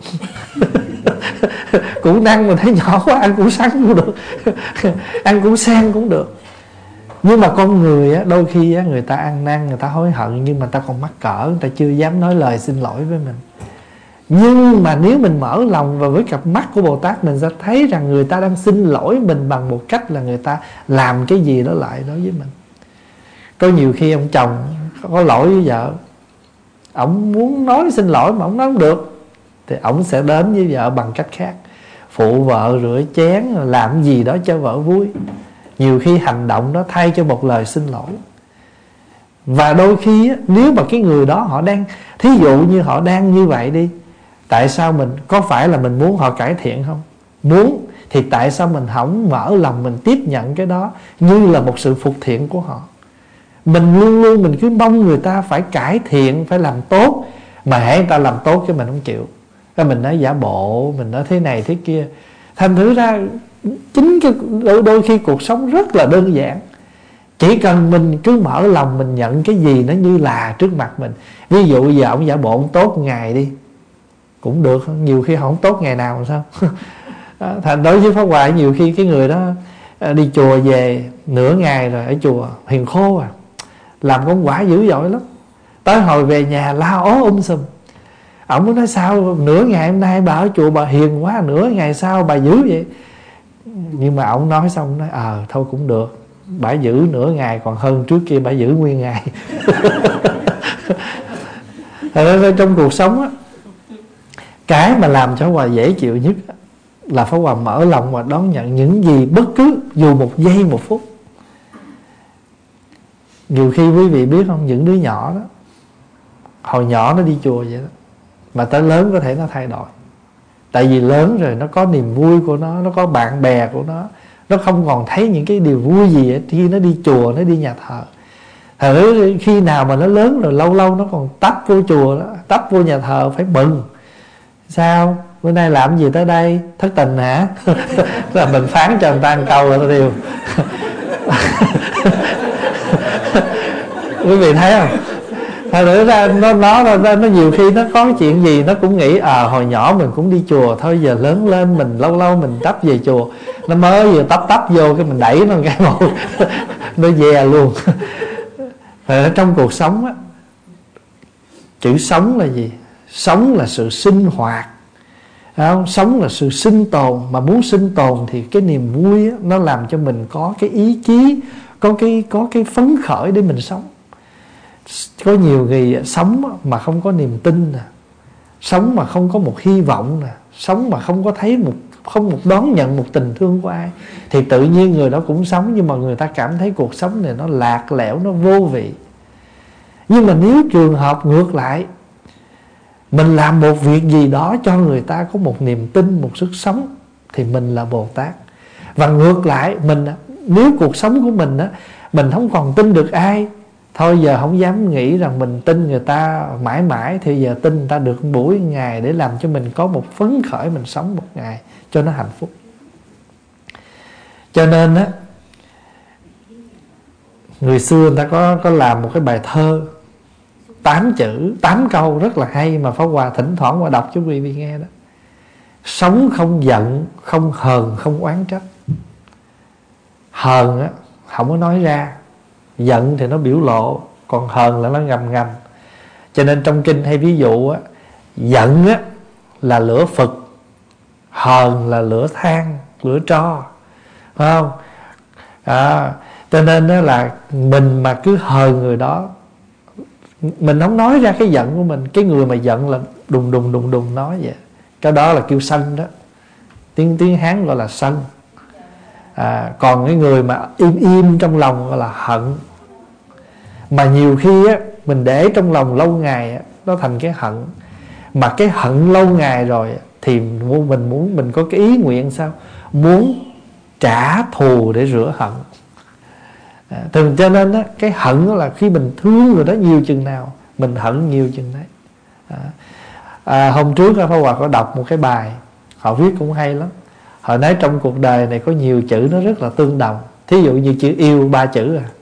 S1: Củ năng mình thấy nhỏ quá, ăn củ sắn cũng được. Ăn củ sen cũng được. Nhưng mà con người á, đôi khi á, người ta ăn năn, người ta hối hận, nhưng mà ta còn mắc cỡ, người ta chưa dám nói lời xin lỗi với mình. Nhưng mà nếu mình mở lòng và với cặp mắt của Bồ Tát, mình sẽ thấy rằng người ta đang xin lỗi mình bằng một cách là người ta làm cái gì đó lại đối với mình. Có nhiều khi ông chồng có lỗi với vợ, ông muốn nói xin lỗi mà ông nói không được, thì ông sẽ đến với vợ bằng cách khác, phụ vợ rửa chén, làm gì đó cho vợ vui. Nhiều khi hành động đó thay cho một lời xin lỗi. Và đôi khi á, nếu mà cái người đó họ đang, thí dụ như họ đang như vậy đi, tại sao mình, có phải là mình muốn họ cải thiện không? Muốn. Thì tại sao mình không mở lòng mình tiếp nhận cái đó như là một sự phục thiện của họ? Mình luôn luôn mình cứ mong người ta phải cải thiện, phải làm tốt, mà hễ người ta làm tốt cái mình không chịu, cái mình nói giả bộ, mình nói thế này thế kia. Thành thử ra chính cái đôi, đôi khi cuộc sống rất là đơn giản. Chỉ cần mình cứ mở lòng, mình nhận cái gì nó như là trước mặt mình. Ví dụ giờ ông giả bộ ông tốt ngày đi cũng được, nhiều khi không tốt ngày nào làm sao. Thành đối với Pháp Hòa, nhiều khi cái người đó đi chùa về nửa ngày rồi, ở chùa hiền khô à, làm công quả dữ dội lắm, tới hồi về nhà la ố um sùm. Ông mới nói sao nửa ngày hôm nay bà ở chùa bà hiền quá, nửa ngày sau bà dữ vậy. Nhưng mà ông nói xong nói ờ à, thôi cũng được, bà giữ nửa ngày còn hơn trước kia bà giữ nguyên ngày. Trong cuộc sống á, cái mà làm cho Hòa dễ chịu nhất là Pháp Hòa mở lòng và đón nhận những gì, bất cứ dù một giây một phút. Nhiều khi quý vị biết không, những đứa nhỏ đó, hồi nhỏ nó đi chùa vậy đó, mà tới lớn có thể nó thay đổi. Tại vì lớn rồi nó có niềm vui của nó, nó có bạn bè của nó, nó không còn thấy những cái điều vui gì ấy, khi nó đi chùa, nó đi nhà thờ. Thử khi nào mà nó lớn rồi, lâu lâu nó còn tấp vô chùa đó, tấp vô nhà thờ phải mừng. Sao bữa nay làm gì tới đây, thất tình hả? Là mình phán cho người ta một câu rồi nó điều. Quý vị thấy không? Thật ra nó, nó, nó, nó nhiều khi nó có chuyện gì nó cũng nghĩ à hồi nhỏ mình cũng đi chùa, thôi giờ lớn lên mình lâu lâu mình tấp về chùa. Nó mới vừa tấp tấp vô cái mình đẩy nó cái một nó dè luôn. Ở trong cuộc sống á, chữ sống là gì? Sống là sự sinh hoạt, không? Sống là sự sinh tồn. Mà muốn sinh tồn thì cái niềm vui á, nó làm cho mình có cái ý chí, có cái, có cái phấn khởi để mình sống. Có nhiều người sống mà không có niềm tin nè, sống mà không có một hy vọng nè, sống mà không có thấy một, không một đón nhận một tình thương của ai, thì tự nhiên người đó cũng sống, nhưng mà người ta cảm thấy cuộc sống này nó lạc lẽo, nó vô vị. Nhưng mà nếu trường hợp ngược lại, mình làm một việc gì đó cho người ta có một niềm tin, một sức sống, thì mình là Bồ Tát. Và ngược lại, mình nếu cuộc sống của mình á, mình không còn tin được ai, thôi giờ không dám nghĩ rằng mình tin người ta mãi mãi, thì giờ tin người ta được một buổi một ngày để làm cho mình có một phấn khởi, mình sống một ngày cho nó hạnh phúc. Cho nên á, người xưa người ta có, có làm một cái bài thơ tám chữ, tám câu rất là hay, mà Pháp Hòa thỉnh thoảng qua đọc cho quý vị nghe đó. Sống không giận, không hờn, không oán trách. Hờn á không có nói ra, giận thì nó biểu lộ, còn hờn là nó ngầm ngầm. Cho nên trong kinh hay ví dụ á, giận á là lửa Phật, hờn là lửa than, lửa tro, phải không? À, cho nên đó là mình mà cứ hờn người đó, mình không nói ra cái giận của mình, cái người mà giận là đùng đùng đùng đùng nói vậy, cái đó là kêu sân đó. Tiếng tiếng Hán gọi là sân. à, còn cái người mà im im trong lòng gọi là hận. Mà nhiều khi á, mình để trong lòng lâu ngày á, nó thành cái hận. Mà cái hận lâu ngày rồi thì mình muốn, mình có cái ý nguyện sao? Muốn trả thù để rửa hận. à, Thường cho nên á, cái hận đó là khi mình thương người đó nhiều chừng nào, mình hận nhiều chừng đấy. à, à, Hôm trước Pháp Hòa có đọc một cái bài, họ viết cũng hay lắm. Họ nói trong cuộc đời này có nhiều chữ nó rất là tương đồng. Thí dụ như chữ yêu ba chữ à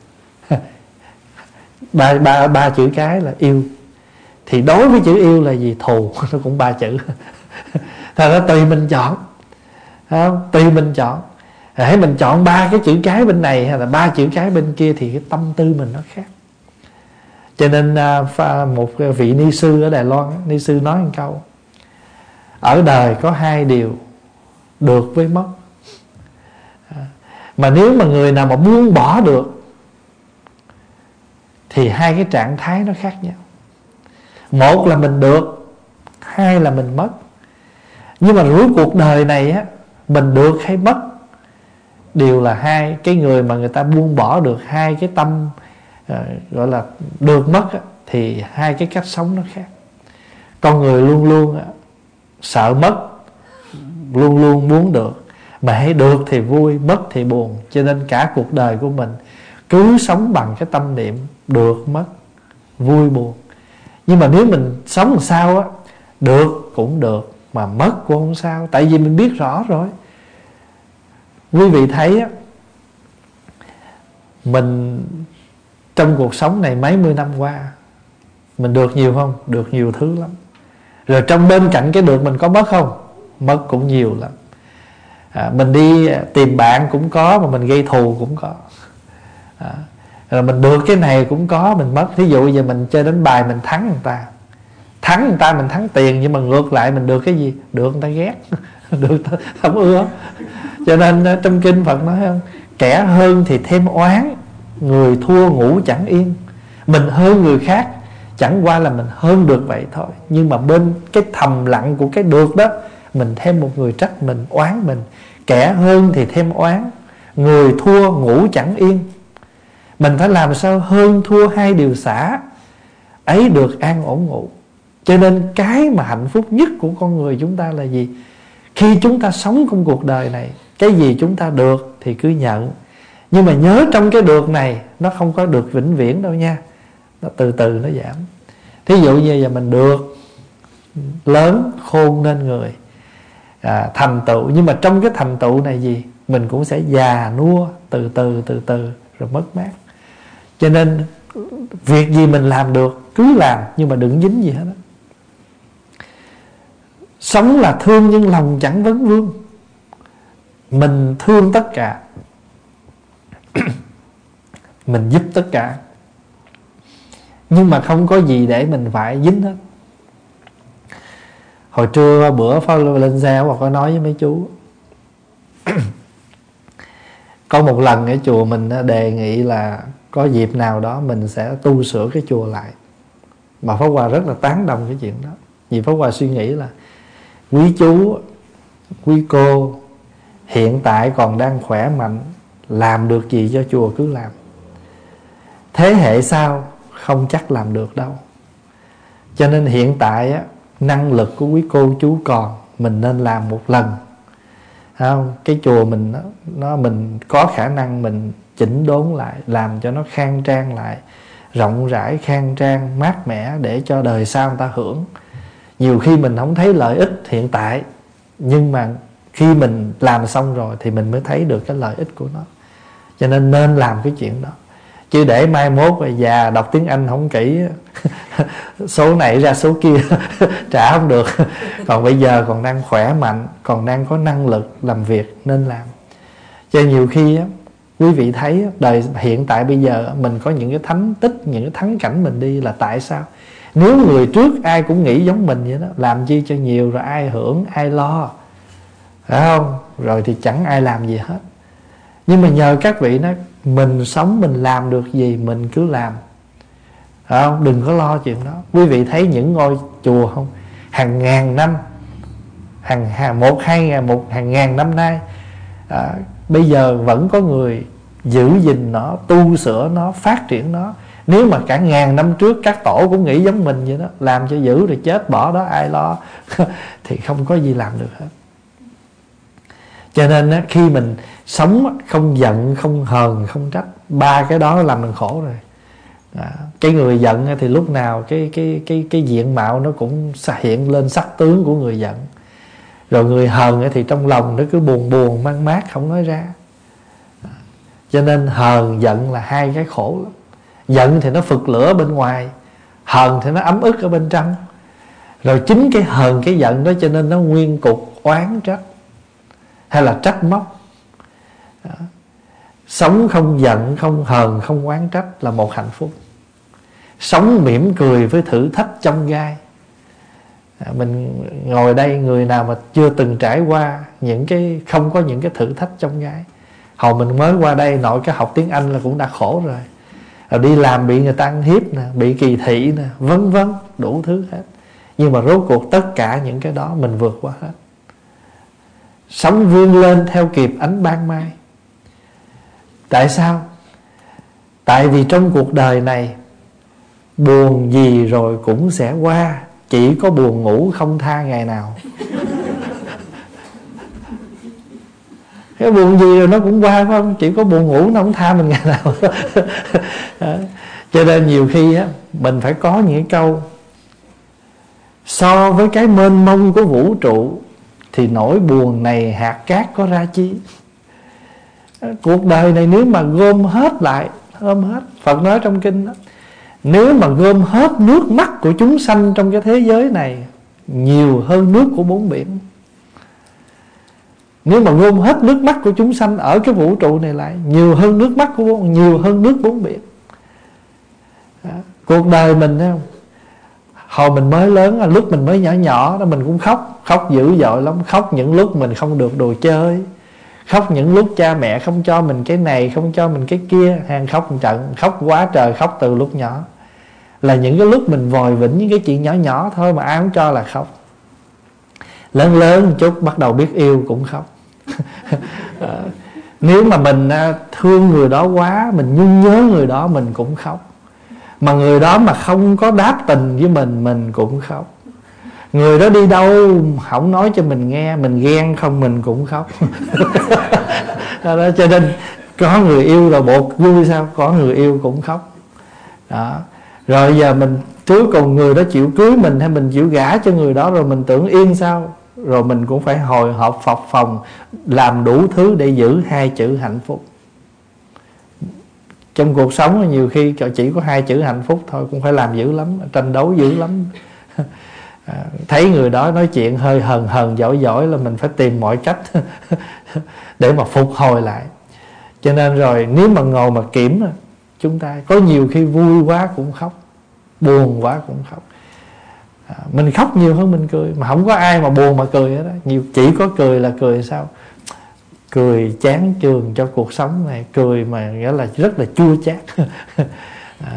S1: ba, ba, ba chữ cái là yêu. Thì đối với chữ yêu là gì? Thù. Nó cũng ba chữ. Thật ra tùy mình chọn, không? Tùy mình chọn. Hãy mình chọn ba cái chữ cái bên này hay là ba chữ cái bên kia thì cái tâm tư mình nó khác. Cho nên một vị ni sư ở Đài Loan, ni sư nói một câu: ở đời có hai điều, được với mất. Mà nếu mà người nào mà buông bỏ được thì hai cái trạng thái nó khác nhau. Một là mình được, hai là mình mất. Nhưng mà rủi cuộc đời này á, mình được hay mất đều là hai. Cái người mà người ta buông bỏ được hai cái tâm uh, gọi là được mất á, thì hai cái cách sống nó khác. Con người luôn luôn á, sợ mất, luôn luôn muốn được. Mà hãy được thì vui, mất thì buồn. Cho nên cả cuộc đời của mình cứ sống bằng cái tâm niệm được mất, vui buồn. Nhưng mà nếu mình sống làm sao á, được cũng được mà mất cũng không sao. Tại vì mình biết rõ rồi. Quý vị thấy á, mình trong cuộc sống này mấy mươi năm qua, mình được nhiều không? Được nhiều thứ lắm. Rồi trong bên cạnh cái được mình có mất không? Mất cũng nhiều lắm. à, Mình đi tìm bạn cũng có, mà mình gây thù cũng có. à, Rồi mình được cái này cũng có, mình mất. Ví dụ giờ mình chơi đánh bài, mình thắng người ta, thắng người ta mình thắng tiền. Nhưng mà ngược lại mình được cái gì? Được người ta ghét. Được người ta không ưa. Cho nên trong kinh Phật nói không, kẻ hơn thì thêm oán, người thua ngủ chẳng yên. Mình hơn người khác chẳng qua là mình hơn được vậy thôi. Nhưng mà bên cái thầm lặng của cái được đó, mình thêm một người trách mình, oán mình. Kẻ hơn thì thêm oán, người thua ngủ chẳng yên. Mình phải làm sao hơn thua hai điều xả, ấy được an ổn ngủ. Cho nên cái mà hạnh phúc nhất của con người chúng ta là gì? Khi chúng ta sống trong cuộc đời này, cái gì chúng ta được thì cứ nhận. Nhưng mà nhớ trong cái được này, nó không có được vĩnh viễn đâu nha. Nó từ từ nó giảm. Thí dụ như giờ mình được lớn khôn nên người, à, thành tựu. Nhưng mà trong cái thành tựu này gì? Mình cũng sẽ già nua từ từ từ từ rồi mất mát. Cho nên việc gì mình làm được cứ làm, nhưng mà đừng dính gì hết đó. Sống là thương nhưng lòng chẳng vấn vương. Mình thương tất cả, mình giúp tất cả, nhưng mà không có gì để mình phải dính hết. Hồi trưa bữa Pháp lên xe hoặc có nói với mấy chú có một lần ở chùa mình đề nghị là có dịp nào đó mình sẽ tu sửa cái chùa lại. Mà Pháp Hòa rất là tán đồng cái chuyện đó. Vì Pháp Hòa suy nghĩ là quý chú, quý cô hiện tại còn đang khỏe mạnh, làm được gì cho chùa cứ làm. Thế hệ sau không chắc làm được đâu. Cho nên hiện tại á, năng lực của quý cô chú còn, mình nên làm một lần. Không? Cái chùa mình nó, nó mình có khả năng mình chỉnh đốn lại, làm cho nó khang trang lại, rộng rãi, khang trang, mát mẻ để cho đời sau người ta hưởng. Nhiều khi mình không thấy lợi ích hiện tại, nhưng mà khi mình làm xong rồi thì mình mới thấy được cái lợi ích của nó. Cho nên nên làm cái chuyện đó. Chứ để mai mốt rồi già đọc tiếng Anh không kỹ số này ra số kia trả không được. Còn bây giờ còn đang khỏe mạnh, còn đang có năng lực làm việc nên làm. Cho nhiều khi á, quý vị thấy đời hiện tại bây giờ mình có những cái thánh tích, những cái thắng cảnh mình đi là tại sao? Nếu người trước ai cũng nghĩ giống mình vậy đó, làm chi cho nhiều rồi ai hưởng, ai lo, phải không? Rồi thì chẳng ai làm gì hết. Nhưng mà nhờ các vị nói mình sống mình làm được gì mình cứ làm, phải không? Đừng có lo chuyện đó. Quý vị thấy những ngôi chùa không? Hàng ngàn năm, hàng, hàng một hai ngàn một hàng ngàn năm nay, à, bây giờ vẫn có người giữ gìn nó, tu sửa nó, phát triển nó. Nếu mà cả ngàn năm trước các tổ cũng nghĩ giống mình vậy đó, làm cho giữ rồi chết bỏ đó ai lo thì không có gì làm được hết. Cho nên á, khi mình sống không giận, không hờn, không trách, ba cái đó làm mình khổ rồi. À, cái người giận thì lúc nào cái cái cái cái diện mạo nó cũng hiện lên sắc tướng của người giận. Rồi người hờn thì trong lòng nó cứ buồn buồn mang mát không nói ra. À, cho nên hờn giận là hai cái khổ lắm. Giận thì nó phực lửa bên ngoài, hờn thì nó ấm ức ở bên trong. Rồi chính cái hờn cái giận đó cho nên nó nguyên cục oán trách hay là trách móc. Đó. Sống không giận, không hờn, không oán trách là một hạnh phúc. Sống mỉm cười với thử thách chông gai. À, mình ngồi đây, người nào mà chưa từng trải qua những cái không có những cái thử thách chông gai. Hồi mình mới qua đây, nội cái học tiếng Anh là cũng đã khổ rồi. Rồi đi làm bị người ta ăn hiếp nè, bị kỳ thị nè, vân vân, đủ thứ hết. Nhưng mà rốt cuộc tất cả những cái đó mình vượt qua hết. Sống vươn lên theo kịp ánh ban mai. Tại sao? Tại vì trong cuộc đời này buồn gì rồi cũng sẽ qua, chỉ có buồn ngủ không tha ngày nào. Cái buồn gì rồi nó cũng qua, phải không? Chỉ có buồn ngủ nó không tha mình ngày nào. Cho nên nhiều khi á, mình phải có những câu so với cái mênh mông của vũ trụ thì nỗi buồn này hạt cát có ra chi. Cuộc đời này nếu mà gom hết lại, gom hết, Phật nói trong kinh đó, nếu mà gom hết nước mắt của chúng sanh trong cái thế giới này nhiều hơn nước của bốn biển. Nếu mà gom hết nước mắt của chúng sanh ở cái vũ trụ này lại nhiều hơn nước mắt của bốn, nhiều hơn nước bốn biển. Đó. Cuộc đời mình thấy không? Hồi mình mới lớn, lúc mình mới nhỏ nhỏ đó mình cũng khóc, khóc dữ dội lắm. Khóc những lúc mình không được đồ chơi, khóc những lúc cha mẹ không cho mình cái này, không cho mình cái kia, hàng khóc một trận, khóc quá trời, khóc từ lúc nhỏ. Là những cái lúc mình vòi vĩnh những cái chuyện nhỏ nhỏ thôi mà ai không cho là khóc. Lớn lớn một chút bắt đầu biết yêu cũng khóc. À, nếu mà mình thương người đó quá, mình nhung nhớ người đó mình cũng khóc. Mà người đó mà không có đáp tình với mình, mình cũng khóc. Người đó đi đâu không nói cho mình nghe, mình ghen không mình cũng khóc. Đó, đó, cho nên có người yêu là bộ vui sao? Có người yêu cũng khóc. Đó. Rồi giờ mình cuối cùng người đó chịu cưới mình hay mình chịu gả cho người đó rồi mình tưởng yên sao? Rồi mình cũng phải hồi hộp phập phồng, làm đủ thứ để giữ hai chữ hạnh phúc. Trong cuộc sống nhiều khi chỉ có hai chữ hạnh phúc thôi cũng phải làm dữ lắm, tranh đấu dữ lắm. À, thấy người đó nói chuyện hơi hờn hờn giỏi giỏi là mình phải tìm mọi cách để mà phục hồi lại. Cho nên rồi nếu mà ngồi mà kiểm, chúng ta có nhiều khi vui quá cũng khóc, buồn quá cũng khóc. À, mình khóc nhiều hơn mình cười, mà không có ai mà buồn mà cười hết đó. Nhiều chỉ có cười là cười sao? Cười chán chường cho cuộc sống này, cười mà nghĩa là rất là chua chát. À.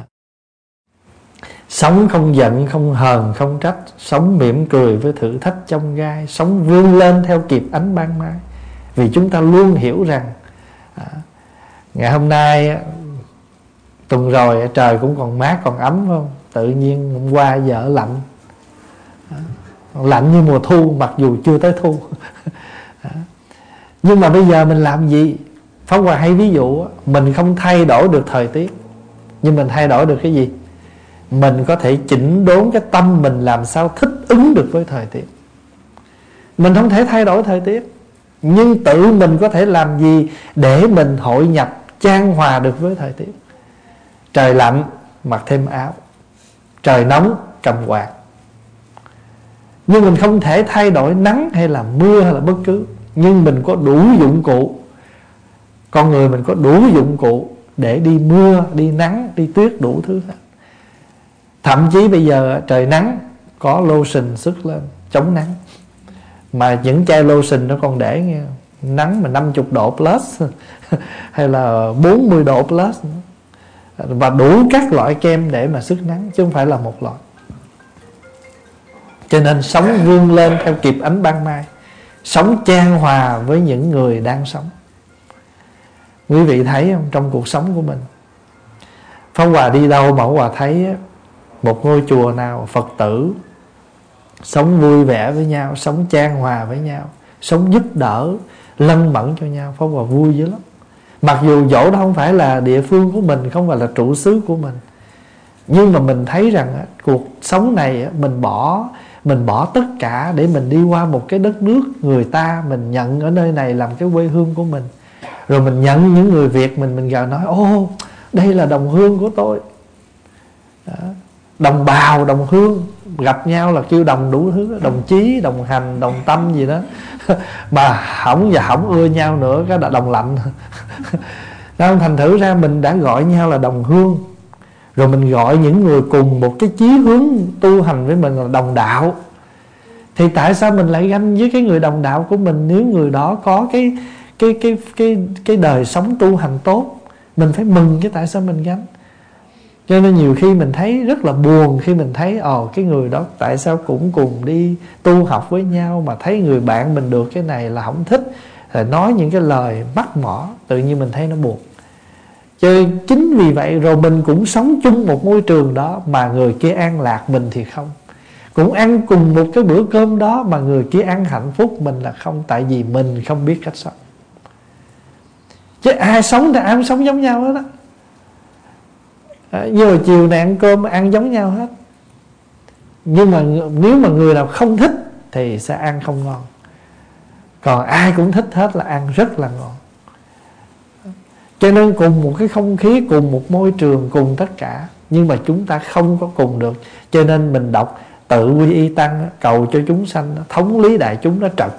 S1: Sống không giận, không hờn, không trách, sống mỉm cười với thử thách chông gai, sống vươn lên theo kịp ánh ban mai. Vì chúng ta luôn hiểu rằng à, ngày hôm nay tuần rồi trời cũng còn mát còn ấm, phải không? Tự nhiên hôm qua giờ lạnh, à, lạnh như mùa thu mặc dù chưa tới thu. À, nhưng mà bây giờ mình làm gì? Pháp Hòa hay ví dụ, mình không thay đổi được thời tiết, nhưng mình thay đổi được cái gì? Mình có thể chỉnh đốn cái tâm mình làm sao thích ứng được với thời tiết. Mình không thể thay đổi thời tiết, nhưng tự mình có thể làm gì để mình hội nhập, chan hòa được với thời tiết. Trời lạnh mặc thêm áo, trời nóng cầm quạt. Nhưng mình không thể thay đổi nắng hay là mưa hay là bất cứ. Nhưng mình có đủ dụng cụ, con người mình có đủ dụng cụ để đi mưa, đi nắng, đi tuyết, đủ thứ hết. Thậm chí bây giờ trời nắng có lotion sức lên chống nắng. Mà những chai lotion nó còn để nghe, nắng mà năm mươi độ plus hay là bốn mươi độ plus. Và đủ các loại kem để mà sức nắng, chứ không phải là một loại. Cho nên sống vươn lên theo kịp ánh ban mai, sống chan hòa với những người đang sống. Quý vị thấy không, trong cuộc sống của mình, Pháp Hòa đi đâu mà Pháp Hòa thấy một ngôi chùa nào Phật tử sống vui vẻ với nhau, sống chan hòa với nhau, sống giúp đỡ, lân mẫn cho nhau, Pháp Hòa vui dữ lắm. Mặc dù dẫu đó không phải là địa phương của mình, không phải là trụ xứ của mình, nhưng mà mình thấy rằng cuộc sống này mình bỏ Mình bỏ tất cả để mình đi qua một cái đất nước người ta, mình nhận ở nơi này làm cái quê hương của mình. Rồi mình nhận những người Việt mình Mình gào nói: ô, đây là đồng hương của tôi. Đó. Đồng bào, đồng hương, gặp nhau là kêu đồng đủ thứ, đồng chí, đồng hành, đồng tâm gì đó. Mà hỏng và hỏng ưa nhau nữa, cái là đồng lạnh. Đó, thành thử ra mình đã gọi nhau là đồng hương. Rồi mình gọi những người cùng một cái chí hướng tu hành với mình là đồng đạo. Thì tại sao mình lại ganh với cái người đồng đạo của mình, nếu người đó có cái cái cái cái cái đời sống tu hành tốt? Mình phải mừng chứ, tại sao mình ganh? Cho nên nhiều khi mình thấy rất là buồn khi mình thấy ồ cái người đó tại sao cũng cùng đi tu học với nhau, mà thấy người bạn mình được cái này là không thích, rồi nói những cái lời mắc mỏ, tự nhiên mình thấy nó buồn. Cho nên chính vì vậy rồi mình cũng sống chung một môi trường đó mà người kia an lạc, mình thì không. Cũng ăn cùng một cái bữa cơm đó mà người kia ăn hạnh phúc, mình là không. Tại vì mình không biết cách sống. Chứ ai sống thì ai cũng sống giống nhau hết đó. À, nhưng mà chiều này ăn cơm ăn giống nhau hết. Nhưng mà nếu mà người nào không thích thì sẽ ăn không ngon. Còn ai cũng thích hết là ăn rất là ngon. Cho nên cùng một cái không khí, cùng một môi trường, cùng tất cả, nhưng mà chúng ta không có cùng được. Cho nên mình đọc Tự Quy Y Tăng, cầu cho chúng sanh thống lý đại chúng nó trật.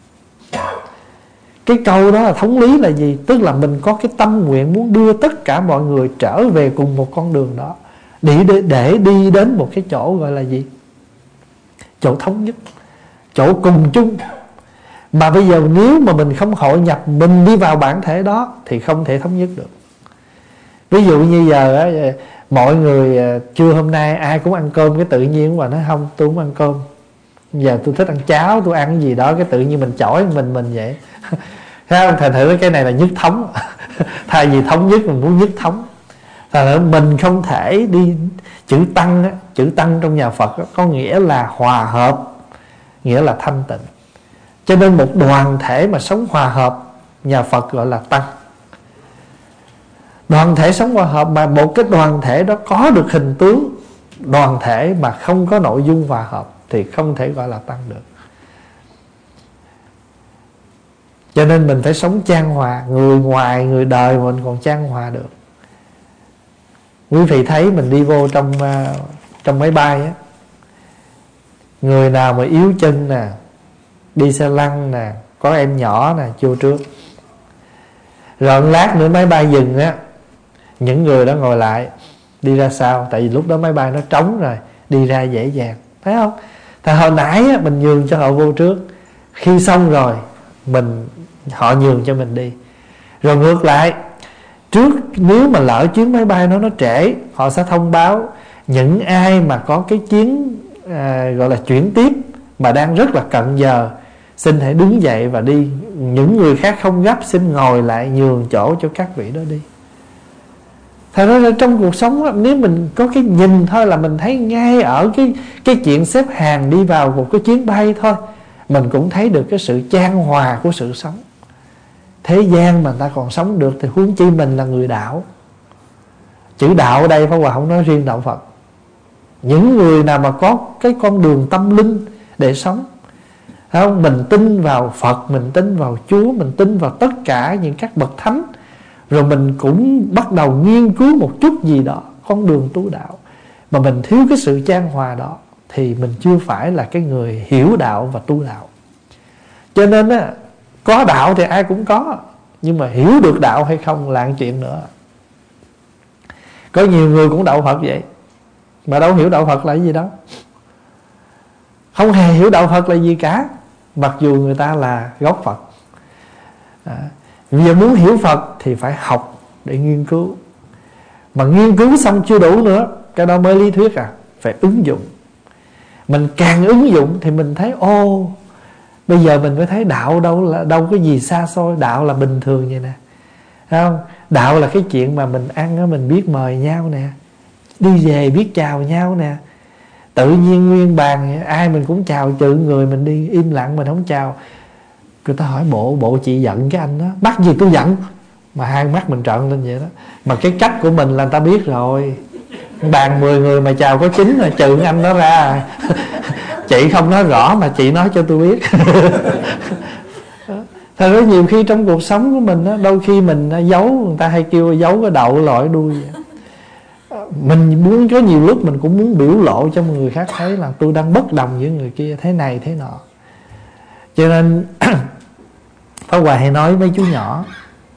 S1: Cái câu đó là thống lý là gì? Tức là mình có cái tâm nguyện muốn đưa tất cả mọi người trở về cùng một con đường đó, để, để, để đi đến một cái chỗ gọi là gì? Chỗ thống nhất, chỗ cùng chung. Mà bây giờ nếu mà mình không hội nhập, mình đi vào bản thể đó thì không thể thống nhất được. Ví dụ như giờ á, mọi người trưa hôm nay ai cũng ăn cơm, cái tự nhiên mà nói không, tôi không ăn cơm, giờ tôi thích ăn cháo, tôi ăn cái gì đó, cái tự nhiên mình chổi mình mình vậy. Thấy không? Thành thử cái này là nhất thống. Thay vì thống nhất mình muốn nhất thống. Thành thử mình không thể đi. Chữ tăng á, chữ tăng trong nhà Phật á, có nghĩa là hòa hợp, nghĩa là thanh tịnh. Cho nên một đoàn thể mà sống hòa hợp, nhà Phật gọi là tăng. Đoàn thể sống hòa hợp, mà một cái đoàn thể đó có được hình tướng đoàn thể mà không có nội dung hòa hợp thì không thể gọi là tăng được. Cho nên mình phải sống chan hòa. Người ngoài, người đời mình còn chan hòa được. Quý vị thấy mình đi vô trong uh, trong máy bay á, người nào mà yếu chân nè, đi xe lăn nè, có em nhỏ nè, vô trước. Rồi một lát nữa máy bay dừng á, những người đó ngồi lại, đi ra sau. Tại vì lúc đó máy bay nó trống rồi, đi ra dễ dàng. Thấy không? Thì hồi nãy á, mình nhường cho họ vô trước, khi xong rồi mình họ nhường cho mình đi. Rồi ngược lại, trước nếu mà lỡ chuyến máy bay nó nó trễ, họ sẽ thông báo những ai mà có cái chuyến à, gọi là chuyển tiếp mà đang rất là cận giờ, xin hãy đứng dậy và đi. Những người khác không gấp xin ngồi lại, nhường chỗ cho các vị đó đi. Thật ra trong cuộc sống đó, nếu mình có cái nhìn thôi là mình thấy ngay ở cái, cái chuyện xếp hàng đi vào một cái chuyến bay thôi, mình cũng thấy được cái sự chan hòa của sự sống. Thế gian mà ta còn sống được thì huống chi mình là người đạo. Chữ đạo ở đây Pháp Hòa không nói riêng đạo Phật. Những người nào mà có cái con đường tâm linh để sống, không? Mình tin vào Phật, mình tin vào Chúa, mình tin vào tất cả những các bậc thánh, rồi mình cũng bắt đầu nghiên cứu một chút gì đó con đường tu đạo, mà mình thiếu cái sự chan hòa đó thì mình chưa phải là cái người hiểu đạo và tu đạo. Cho nên á, có đạo thì ai cũng có, nhưng mà hiểu được đạo hay không là một chuyện nữa. Có nhiều người cũng đạo Phật vậy mà đâu hiểu đạo Phật là cái gì đâu, không hề hiểu đạo Phật là gì cả, mặc dù người ta là gốc Phật. à, Bây giờ muốn hiểu Phật thì phải học để nghiên cứu. Mà nghiên cứu xong chưa đủ nữa, cái đó mới lý thuyết à, phải ứng dụng. Mình càng ứng dụng thì mình thấy ô, bây giờ mình mới thấy đạo đâu là đâu có gì xa xôi, đạo là bình thường vậy nè. không? Đạo là cái chuyện mà mình ăn á, mình biết mời nhau nè, đi về biết chào nhau nè. Tự nhiên nguyên bàn ai mình cũng chào, trừ người mình đi im lặng mình không chào. Người ta hỏi bộ bộ chị giận cái anh đó. Bắt gì tôi giận, mà hai mắt mình trợn lên vậy đó. Mà cái cách của mình là người ta biết rồi. Bàn mười người mà chào có chín là trừ anh đó ra. Chị không nói rõ mà chị nói cho tôi biết. Thật ra nhiều khi trong cuộc sống của mình đó, đôi khi mình giấu, người ta hay kêu giấu cái đậu lòi đuôi vậy. Mình muốn, có nhiều lúc mình cũng muốn biểu lộ cho người khác thấy là tôi đang bất đồng với người kia thế này thế nọ. Cho nên Pháp Hòa hay nói với chú nhỏ,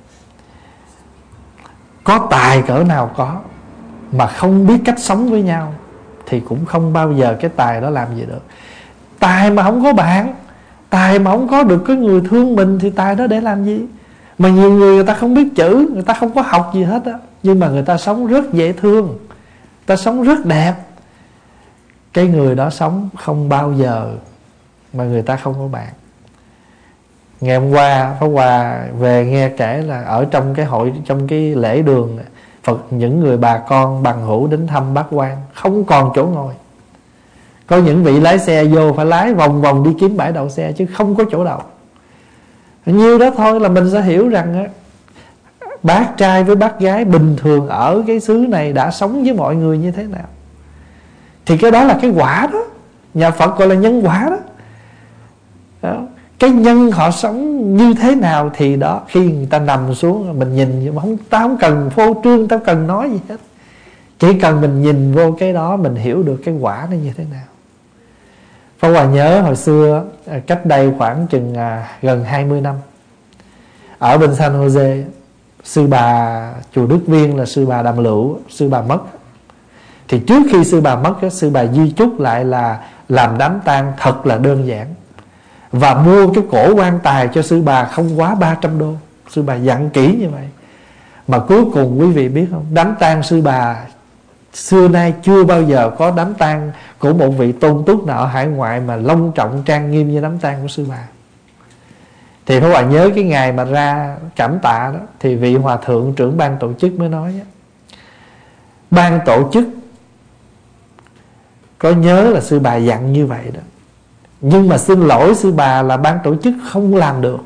S1: có tài cỡ nào có, mà không biết cách sống với nhau thì cũng không bao giờ cái tài đó làm gì được. Tài mà không có bạn, tài mà không có được cái người thương mình thì tài đó để làm gì? Mà nhiều người người ta không biết chữ, người ta không có học gì hết á, nhưng mà người ta sống rất dễ thương, người ta sống rất đẹp. Cái người đó sống không bao giờ mà người ta không có bạn. Ngày hôm qua Pháp Hòa về nghe kể là ở trong cái hội, trong cái lễ đường, Phật, những người bà con bằng hữu đến thăm bác quan, không còn chỗ ngồi. Có những vị lái xe vô phải lái vòng vòng đi kiếm bãi đậu xe, chứ không có chỗ đậu. Nhiêu đó thôi là mình sẽ hiểu rằng á, bác trai với bác gái bình thường ở cái xứ này đã sống với mọi người như thế nào. Thì cái đó là cái quả đó. Nhà Phật gọi là nhân quả đó, đó. Cái nhân họ sống như thế nào thì đó, khi người ta nằm xuống mình nhìn, không, ta không cần phô trương, ta không cần nói gì hết. Chỉ cần mình nhìn vô cái đó, mình hiểu được cái quả nó như thế nào. Pháp Hòa nhớ hồi xưa, cách đây khoảng chừng à, gần hai mươi năm, ở bên San Jose, sư bà chùa Đức Viên là sư bà Đàm Lựu, sư bà mất. Thì trước khi sư bà mất, sư bà di chúc lại là làm đám tang thật là đơn giản, và mua cái cổ quan tài cho sư bà không quá ba trăm đô. Sư bà dặn kỹ như vậy. Mà cuối cùng quý vị biết không, đám tang sư bà xưa nay chưa bao giờ có đám tang của một vị tôn túc nào ở hải ngoại mà long trọng trang nghiêm như đám tang của sư bà. Thì Pháp Hòa nhớ cái ngày mà ra cảm tạ đó, thì vị hòa thượng trưởng ban tổ chức mới nói đó, ban tổ chức có nhớ là sư bà dặn như vậy đó, nhưng mà xin lỗi sư bà là ban tổ chức không làm được.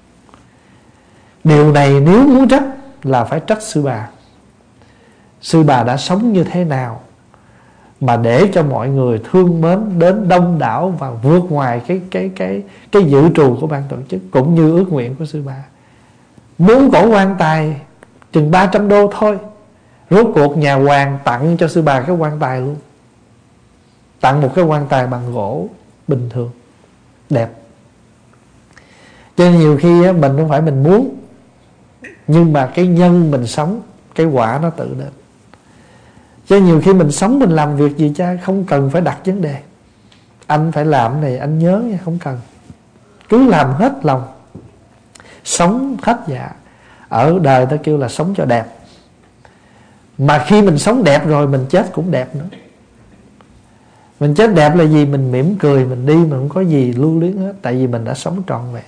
S1: Điều này nếu muốn trách là phải trách sư bà. Sư bà đã sống như thế nào mà để cho mọi người thương mến đến đông đảo và vượt ngoài cái cái cái cái dự trù của ban tổ chức, cũng như ước nguyện của sư bà. Muốn cổ quan tài chừng ba trăm đô thôi, rốt cuộc nhà hoàng tặng cho sư bà cái quan tài luôn. Tặng một cái quan tài bằng gỗ bình thường, đẹp. Cho nên nhiều khi mình không phải mình muốn, nhưng mà cái nhân mình sống, cái quả nó tự đến. Cho nhiều khi mình sống, mình làm việc gì cha, không cần phải đặt vấn đề anh phải làm cái này, anh nhớ nha, không cần. Cứ làm hết lòng, sống hết dạ. Ở đời ta kêu là sống cho đẹp. Mà khi mình sống đẹp rồi, mình chết cũng đẹp nữa. Mình chết đẹp là gì? Mình mỉm cười, mình đi, mình không có gì lưu luyến hết. Tại vì mình đã sống trọn vẹn.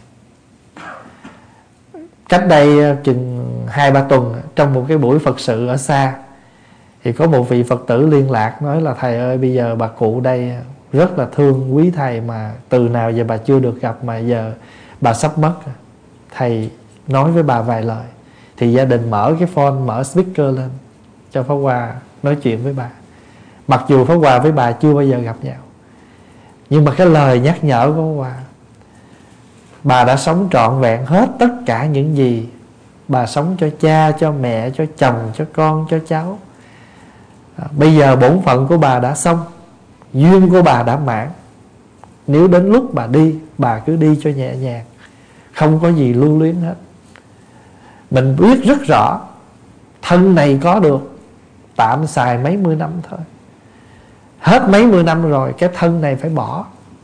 S1: Cách đây chừng hai ba tuần, trong một cái buổi Phật sự ở xa, thì có một vị Phật tử liên lạc nói là thầy ơi, bây giờ bà cụ đây rất là thương quý thầy, mà từ nào giờ bà chưa được gặp, mà giờ bà sắp mất, thầy nói với bà vài lời. Thì gia đình mở cái phone, mở speaker lên cho Pháp Hòa nói chuyện với bà. Mặc dù Pháp Hòa với bà chưa bao giờ gặp nhau, nhưng mà cái lời nhắc nhở của Pháp Hòa, bà đã sống trọn vẹn hết tất cả những gì bà sống cho cha, cho mẹ, cho chồng, cho con, cho cháu. À, bây giờ bổn phận của bà đã xong, duyên của bà đã mãn. Nếu đến lúc bà đi, bà cứ đi cho nhẹ nhàng, không có gì lưu luyến hết. Mình biết rất rõ thân này có được tạm xài mấy mươi năm thôi, hết mấy mươi năm rồi cái thân này phải bỏ.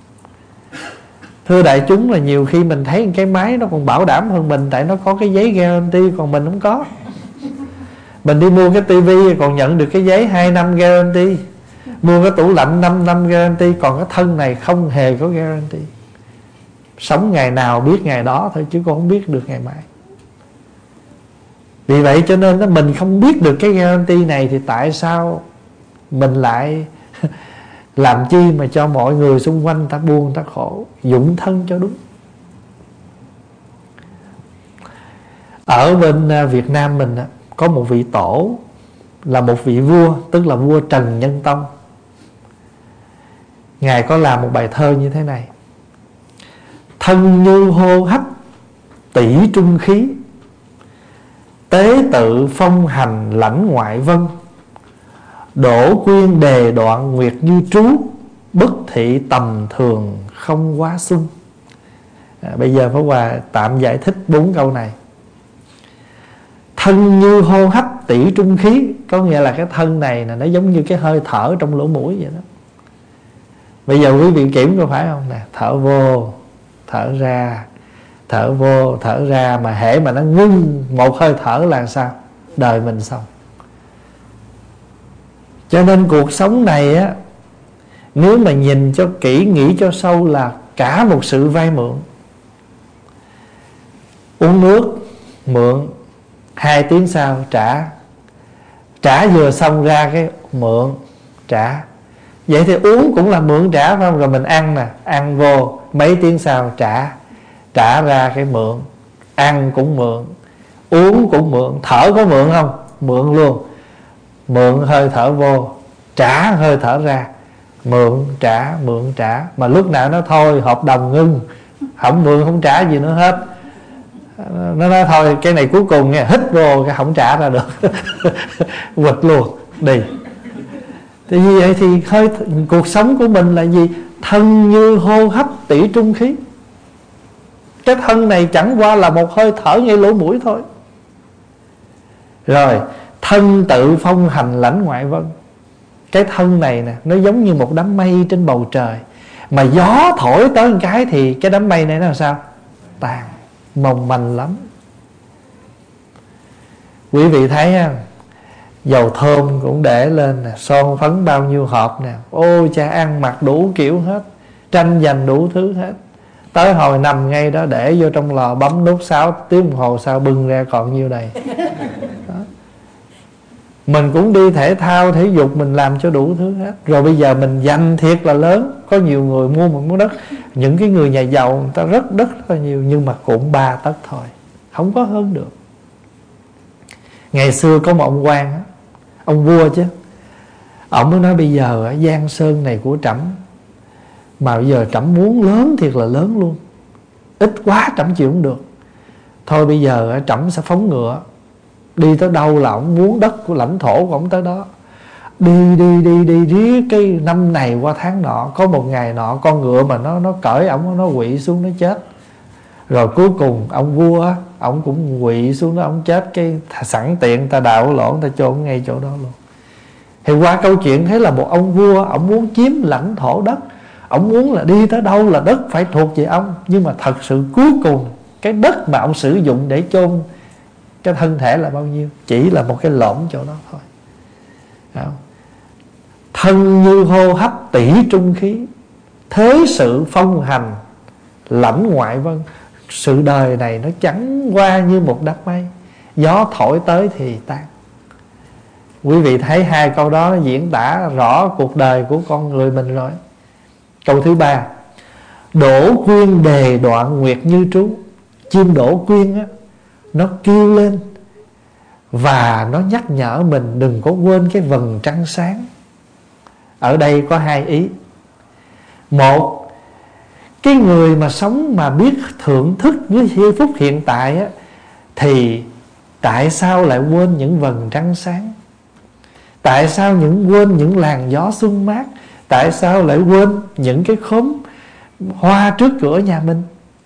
S1: Thưa đại chúng, là nhiều khi mình thấy cái máy nó còn bảo đảm hơn mình, tại nó có cái giấy guarantee, còn mình không có. Mình đi mua cái tivi còn nhận được cái giấy hai năm guarantee, mua cái tủ lạnh năm năm guarantee, còn cái thân này không hề có guarantee. Sống ngày nào biết ngày đó thôi, chứ con không biết được ngày mai. Vì vậy cho nên đó, mình không biết được cái guarantee này thì tại sao mình lại làm chi mà cho mọi người xung quanh ta buồn, ta khổ, dụng thân cho đúng. Ở bên Việt Nam mình có một vị tổ là một vị vua, tức là vua Trần Nhân Tông. Ngài có làm một bài thơ như thế này: thân như hô hấp tỷ trung khí, tế tự phong hành lãnh ngoại vân, đổ quyên đề đoạn nguyệt như trú, bất thị tầm thường không quá xuân. à, Bây giờ Pháp Hòa tạm giải thích bốn câu này. Thân như hô hấp tỷ trung khí, có nghĩa là cái thân này là nó giống như cái hơi thở trong lỗ mũi vậy đó. Bây giờ quý vị kiểm có phải không nè, thở vô thở ra, thở vô thở ra, mà hễ mà nó ngưng một hơi thở là sao? Đời mình xong. Cho nên cuộc sống này á, nếu mà nhìn cho kỹ, nghĩ cho sâu là cả một sự vay mượn. Uống nước mượn, hai tiếng sau trả, trả vừa xong ra cái mượn trả. Vậy thì uống cũng là mượn trả phải không? Rồi mình ăn nè, ăn vô mấy tiếng sau trả, trả ra cái mượn. Ăn cũng mượn, uống cũng mượn, thở có mượn không? Mượn luôn. Mượn hơi thở vô, trả hơi thở ra, mượn trả, mượn trả. Mà lúc nào nó thôi hợp đồng ngưng, không mượn không trả gì nữa hết. Nó nói thôi cái này cuối cùng nghe, hít vô cái không trả ra được quịch luôn đi. Thì như vậy thì hơi cuộc sống của mình là gì? Thân như hô hấp tỷ trung khí. Cái thân này chẳng qua là một hơi thở ngay lỗ mũi thôi. Rồi thân tự phong hành lãnh ngoại vân. Cái thân này nè, nó giống như một đám mây trên bầu trời, mà gió thổi tới một cái thì cái đám mây này nó làm sao? Tàn, mong manh lắm. Quý vị thấy ha, dầu thơm cũng để lên nè, son phấn bao nhiêu hộp nè, ôi cha, ăn mặc đủ kiểu hết, tranh giành đủ thứ hết. Tới hồi nằm ngay đó để vô trong lò, bấm nút sáu tiếng đồng hồ sau bưng ra còn nhiêu đầy đó. Mình cũng đi thể thao, thể dục, mình làm cho đủ thứ hết. Rồi bây giờ mình dành thiệt là lớn. Có nhiều người mua một miếng đất, những cái người nhà giàu người ta rất đất rất là nhiều, nhưng mà cũng ba tấc thôi, không có hơn được. Ngày xưa có một ông quan, ông vua chứ, ông mới nói bây giờ Giang Sơn này của trẫm, mà bây giờ trẫm muốn lớn thiệt là lớn luôn, ít quá trẫm chịu không được. Thôi bây giờ trẫm sẽ phóng ngựa, đi tới đâu là ông muốn đất của lãnh thổ của ông tới đó. Đi đi đi đi riết cái năm này qua tháng nọ, có một ngày nọ con ngựa mà nó nó cởi ổng, nó quỵ xuống nó chết. Rồi cuối cùng ông vua á, ông cũng quỵ xuống đó, ông chết. Cái sẵn tiện ta đào lỗ, ta chôn ngay chỗ đó luôn. Thì qua câu chuyện thấy là một ông vua, ông muốn chiếm lãnh thổ đất, ông muốn là đi tới đâu là đất phải thuộc về ông. Nhưng mà thật sự cuối cùng cái đất mà ông sử dụng để chôn cái thân thể là bao nhiêu? Chỉ là một cái lõm chỗ đó thôi. Không? Thân như hô hấp tỷ trung khí, thế sự phong hành lãnh ngoại vân. Sự đời này nó chẳng qua như một đám mây, gió thổi tới thì tan. Quý vị thấy hai câu đó diễn tả rõ cuộc đời của con người mình rồi. Câu thứ ba, đổ quyên đề đoạn nguyệt như trú. Chim đổ quyên á, nó kêu lên và nó nhắc nhở mình đừng có quên cái vầng trăng sáng. Ở đây có hai ý. Một, cái người mà sống mà biết thưởng thức với giây phút hiện tại á, thì tại sao lại quên những vầng trăng sáng? Tại sao những quên những làn gió xuân mát? Tại sao lại quên những cái khóm hoa trước cửa nhà mình?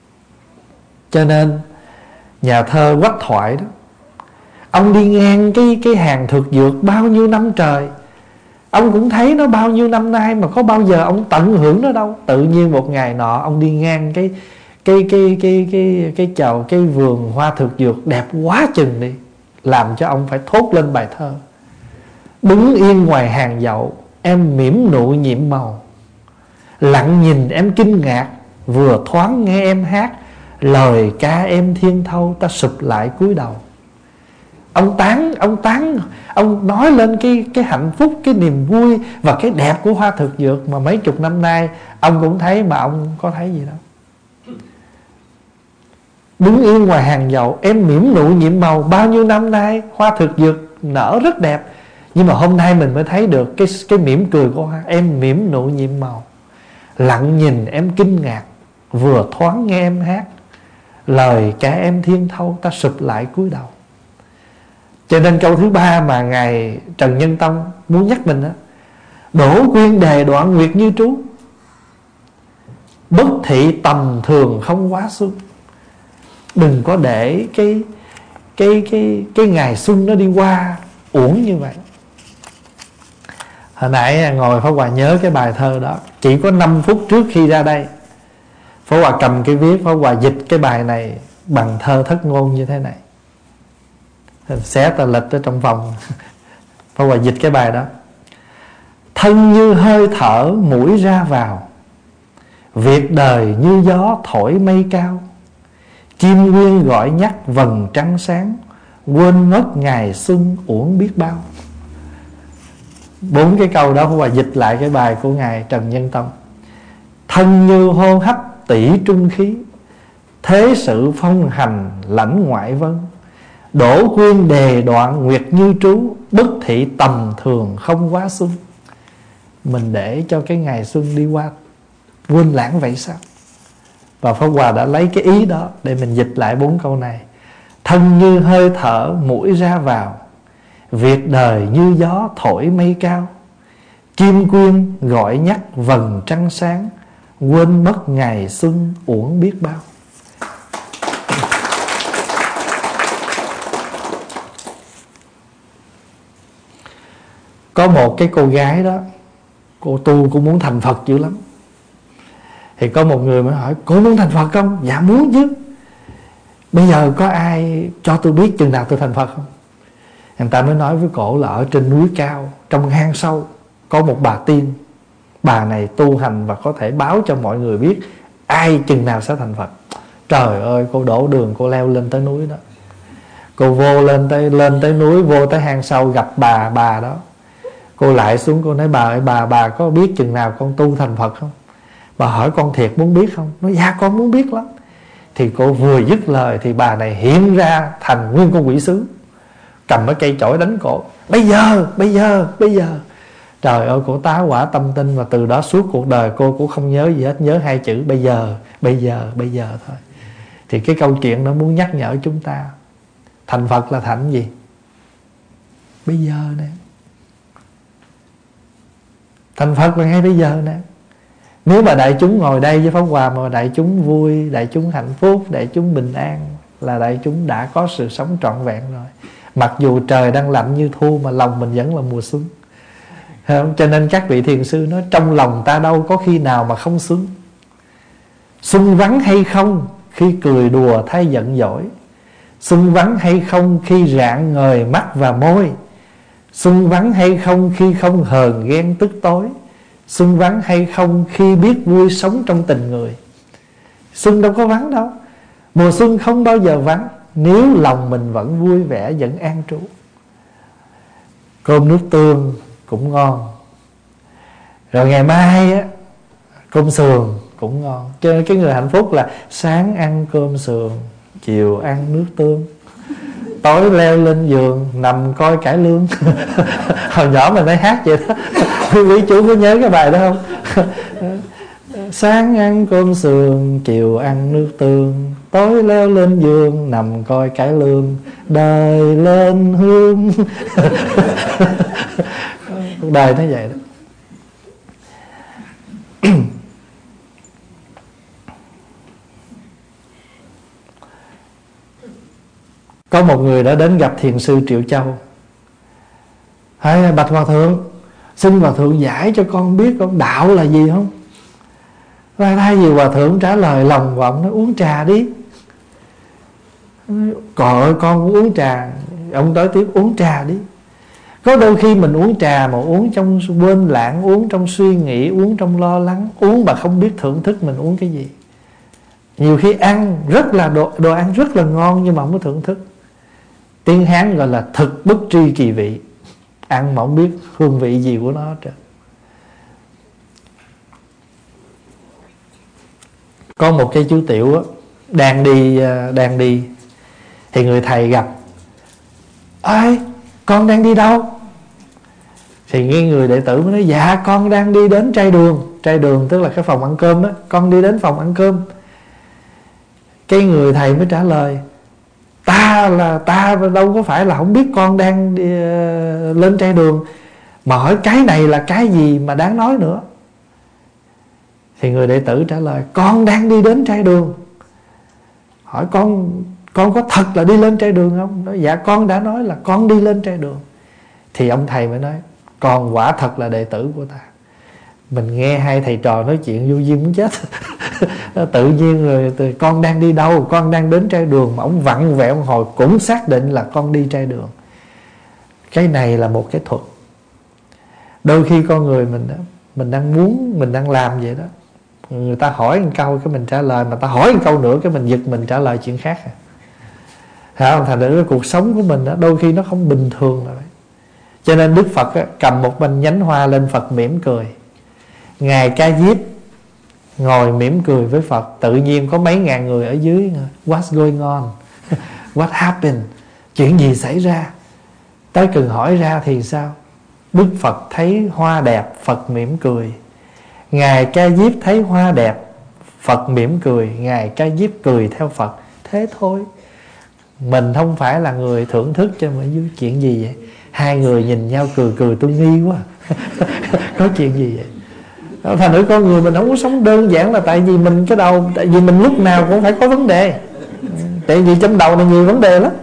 S1: Cho nên nhà thơ Quách Thoại đó, ông đi ngang cái, cái hàng thực dược bao nhiêu năm trời, ông cũng thấy nó bao nhiêu năm nay mà có bao giờ ông tận hưởng nó đâu. Tự nhiên một ngày nọ ông đi ngang cái cái cái cái cái cái chầu cái vườn hoa thực dược đẹp quá chừng đi, làm cho ông phải thốt lên bài thơ. Đứng yên ngoài hàng dậu, em mỉm nụ nhiệm màu, lặng nhìn em kinh ngạc, vừa thoáng nghe em hát, lời ca em thiên thâu, ta sụp lại cúi đầu. Ông tán, ông tán, ông nói lên cái cái hạnh phúc, cái niềm vui và cái đẹp của hoa thực dược mà mấy chục năm nay ông cũng thấy mà ông có thấy gì đâu. Đứng yên ngoài hàng dầu, em mỉm nụ nhiệm màu. Bao nhiêu năm nay hoa thực dược nở rất đẹp, nhưng mà hôm nay mình mới thấy được cái, cái mỉm cười của hoa. Em mỉm nụ nhiệm màu, lặng nhìn em kinh ngạc, vừa thoáng nghe em hát, lời ca em thiên thâu, ta sụp lại cúi đầu. Cho nên câu thứ ba mà Ngài Trần Nhân Tông muốn nhắc mình đó: đổ quyên đề đoạn nguyệt như trú, bất thị tầm thường không quá xuân. Đừng có để cái cái cái cái ngày xuân nó đi qua uổng như vậy. Hồi nãy ngồi Pháp Hòa nhớ cái bài thơ đó. Chỉ có năm phút trước khi ra đây, Pháp Hòa cầm cái viết, Pháp Hòa dịch cái bài này bằng thơ thất ngôn như thế này, xé tờ lịch ở trong phòng. Pháp Hòa dịch cái bài đó: thân như hơi thở mũi ra vào, việc đời như gió thổi mây cao. Chim nguyên gọi nhắc vầng trăng sáng, quên mất ngày xuân uổng biết bao. Bốn cái câu đó Pháp Hòa dịch lại cái bài của Ngài Trần Nhân Tông. Thân như hô hấp tỷ trung khí, thế sự phong hành lãnh ngoại vân. Đổ quyên đề đoạn nguyệt như trú, bất thị tầm thường không quá xuân. Mình để cho cái ngày xuân đi qua quên lãng vậy sao? Và Pháp Hòa đã lấy cái ý đó để mình dịch lại bốn câu này. Thân như hơi thở mũi ra vào, việc đời như gió thổi mây cao. Chim quyên gọi nhắc vầng trăng sáng, quên mất ngày xuân uổng biết bao. Có một cái cô gái đó, cô tu cũng muốn thành Phật dữ lắm. Thì có một người mới hỏi: cô muốn thành Phật không? Dạ muốn chứ. Bây giờ có ai cho tôi biết chừng nào tôi thành Phật không? Người ta mới nói với cổ là ở trên núi cao, trong hang sâu, có một bà tiên. Bà này tu hành và có thể báo cho mọi người biết ai chừng nào sẽ thành Phật. Trời ơi, cô đổ đường, cô leo lên tới núi đó. Cô vô lên tới lên tới núi, vô tới hang sâu, gặp bà bà đó. Cô lại xuống, cô nói: bà ơi, bà bà có biết chừng nào con tu thành Phật không? Bà hỏi: con thiệt muốn biết không? Nói: dạ con muốn biết lắm. Thì cô vừa dứt lời thì bà này hiện ra thành nguyên con quỷ sứ, cầm cái cây chổi đánh cổ: bây giờ, bây giờ, bây giờ. Trời ơi, cô tá quả tâm tinh. Và từ đó suốt cuộc đời cô cũng không nhớ gì hết, nhớ hai chữ bây giờ, bây giờ, bây giờ thôi. Thì cái câu chuyện đó muốn nhắc nhở chúng ta, thành Phật là thành gì? Bây giờ nè. Thành Phật là ngay bây giờ nè. Nếu mà đại chúng ngồi đây với Pháp Hòa mà đại chúng vui, đại chúng hạnh phúc, đại chúng bình an, là đại chúng đã có sự sống trọn vẹn rồi. Mặc dù trời đang lạnh như thu mà lòng mình vẫn là mùa xuân. Cho nên các vị thiền sư nói: trong lòng ta đâu có khi nào mà không xuân. Xuân vắng hay không khi cười đùa thay giận dỗi. Xuân vắng hay không khi rạng ngời mắt và môi. Xuân vắng hay không khi không hờn ghen tức tối. Xuân vắng hay không khi biết vui sống trong tình người. Xuân đâu có vắng đâu. Mùa xuân không bao giờ vắng, nếu lòng mình vẫn vui vẻ, vẫn an trú. Cơm nước tương cũng ngon. Rồi ngày mai á, cơm sườn cũng ngon. Cho nên cái người hạnh phúc là sáng ăn cơm sườn, chiều ăn nước tương, tối leo lên giường nằm coi cải lương. Hồi nhỏ mình hay hát vậy đó. Quý chú có nhớ cái bài đó không? Sáng ăn cơm sườn, chiều ăn nước tương, tối leo lên giường nằm coi cải lương, đời lên hương. Cuộc đời nó vậy đó. Có một người đã đến gặp thiền sư Triệu Châu. Hỏi: bạch hòa thượng, xin hòa thượng giải cho con biết con đạo là gì không? Và thay vì hòa thượng trả lời lòng vọng, nói: uống trà đi. Trời ơi, con cũng uống trà. Ông nói tiếp: uống trà đi. Có đôi khi mình uống trà mà uống trong quên lãng, uống trong suy nghĩ, uống trong lo lắng, uống mà không biết thưởng thức mình uống cái gì. Nhiều khi ăn rất là đồ, đồ ăn rất là ngon nhưng mà không có thưởng thức. Tiếng Hán gọi là thực bất tri kỳ vị, ăn mà không biết hương vị gì của nó hết trơn. Có một cái chú tiểu đó, đang đi đang đi thì người thầy gặp. Ơi, con đang đi đâu? Thì cái người đệ tử mới nói: dạ con đang đi đến trai đường. Trai đường tức là cái phòng ăn cơm đó. Con đi đến phòng ăn cơm. Cái người thầy mới trả lời: Ta là ta đâu có phải là không biết con đang đi, uh, lên trai đường, mà hỏi cái này là cái gì mà đáng nói nữa. Thì người đệ tử trả lời: con đang đi đến trai đường. Hỏi con con có thật là đi lên trai đường không? Nói: dạ con đã nói là con đi lên trai đường. Thì ông thầy mới nói: con quả thật là đệ tử của ta. Mình nghe hai thầy trò nói chuyện vô duyên muốn chết. Tự nhiên rồi từ con đang đi đâu, con đang đến trai đường, mà ông vặn vẹo hồi cũng xác định là con đi trai đường. Cái này là một cái thuật. Đôi khi con người mình đó, mình đang muốn, mình đang làm vậy đó, người ta hỏi một câu cái mình trả lời, mà ta hỏi một câu nữa cái mình giật mình trả lời chuyện khác. À, thành ra cái cuộc sống của mình đó, đôi khi nó không bình thường là vậy. Cho nên Đức Phật á, cầm một banh nhánh hoa lên, Phật mỉm cười. Ngài Ca Diếp ngồi mỉm cười với Phật. Tự nhiên có mấy ngàn người ở dưới: What's going on? What happened? Chuyện gì xảy ra? Tới cần hỏi ra thì sao? Đức Phật thấy hoa đẹp, Phật mỉm cười. Ngài Ca Diếp thấy hoa đẹp, Phật mỉm cười. Ngài Ca Diếp cười theo Phật. Thế thôi. Mình không phải là người thưởng thức cho mọi thứ. Chuyện gì vậy? Hai người nhìn nhau cười cười tôi nghi quá. Có chuyện gì vậy? Thành thử con người mình không có sống đơn giản là tại vì mình cái đầu, tại vì mình lúc nào cũng phải có vấn đề. Tại vì trong đầu này nhiều vấn đề lắm.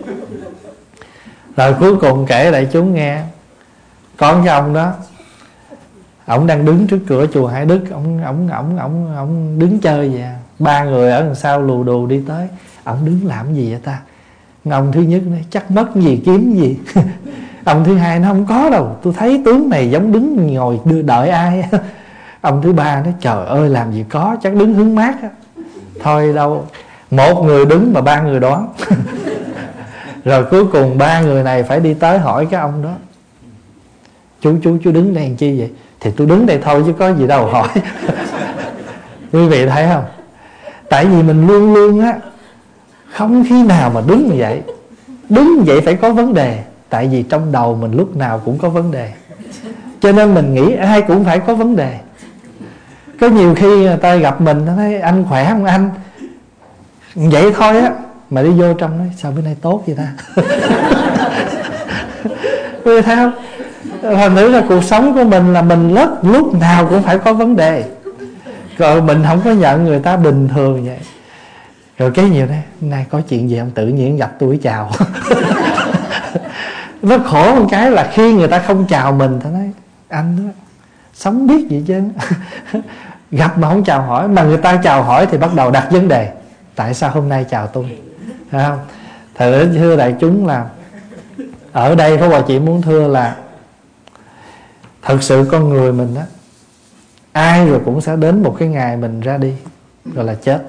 S1: Rồi cuối cùng kể đại chúng nghe. Có cái ông đó, ông đang đứng trước cửa chùa Hải Đức. Ông ông ông ông ông đứng chơi vậy. Ba người ở đằng sau lù đù đi tới. Ông đứng làm gì vậy ta? Ông thứ nhất nói: chắc mất gì kiếm gì. Ông thứ hai nó: không có đâu, tôi thấy tướng này giống đứng ngồi đưa đợi ai. Ông thứ ba nói: trời ơi làm gì có, chắc đứng hứng mát á. Thôi đâu, một người đứng mà ba người đoán. Rồi cuối cùng ba người này phải đi tới hỏi cái ông đó: Chú chú chú đứng đây làm chi vậy? Thì tôi đứng đây thôi chứ có gì đâu hỏi. Quý vị thấy không? Tại vì mình luôn luôn á, không khi nào mà đứng như vậy. Đứng vậy phải có vấn đề. Tại vì trong đầu mình lúc nào cũng có vấn đề. Cho nên mình nghĩ ai cũng phải có vấn đề. Có nhiều khi người ta gặp mình, nó nói: anh khỏe không anh? Vậy thôi á, mà đi vô trong nói: sao bữa nay tốt vậy ta? Quý vị thấy không? Thành thử là cuộc sống của mình là mình lúc, lúc nào cũng phải có vấn đề. Rồi mình không có nhận người ta bình thường vậy. Rồi cái nhiều đấy: nay có chuyện gì không? Tự nhiên gặp tôi chào. Nó khổ một cái là khi người ta không chào mình, ta nói: anh đó, sống biết gì chứ. Gặp mà không chào hỏi. Mà người ta chào hỏi thì bắt đầu đặt vấn đề: tại sao hôm nay chào tôi? Thấy không? Thật thưa đại chúng là ở đây Pháp Hòa chỉ muốn thưa là thật sự con người mình đó, ai rồi cũng sẽ đến một cái ngày mình ra đi, gọi là chết.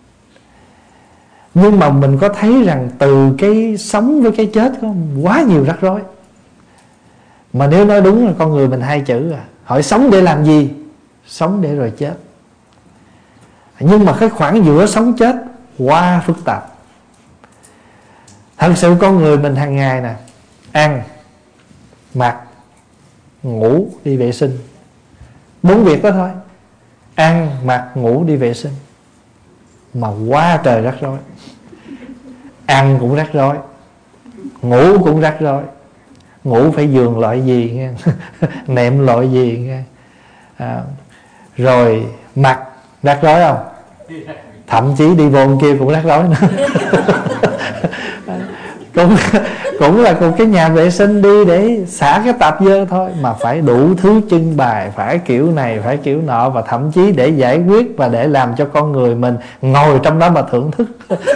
S1: Nhưng mà mình có thấy rằng từ cái sống với cái chết có quá nhiều rắc rối. Mà nếu nói đúng là con người mình hai chữ à. Hỏi sống để làm gì? Sống để rồi chết. Nhưng mà cái khoảng giữa sống chết quá phức tạp. Thật sự con người mình hàng ngày nè, ăn, mặc, ngủ, đi vệ sinh. Bốn việc đó thôi. Ăn, mặc, ngủ, đi vệ sinh. Mà quá trời rắc rối. Ăn cũng rắc rối, ngủ cũng rắc rối. Ngủ phải giường loại gì nghe. Nệm loại gì nghe. À, rồi mặc rắc rối không? Thậm chí đi vô kia cũng rắc rối nữa. cũng, cũng là một cái nhà vệ sinh đi để xả cái tạp dơ thôi, mà phải đủ thứ trưng bày, phải kiểu này, phải kiểu nọ. Và thậm chí để giải quyết và để làm cho con người mình ngồi trong đó mà thưởng thức.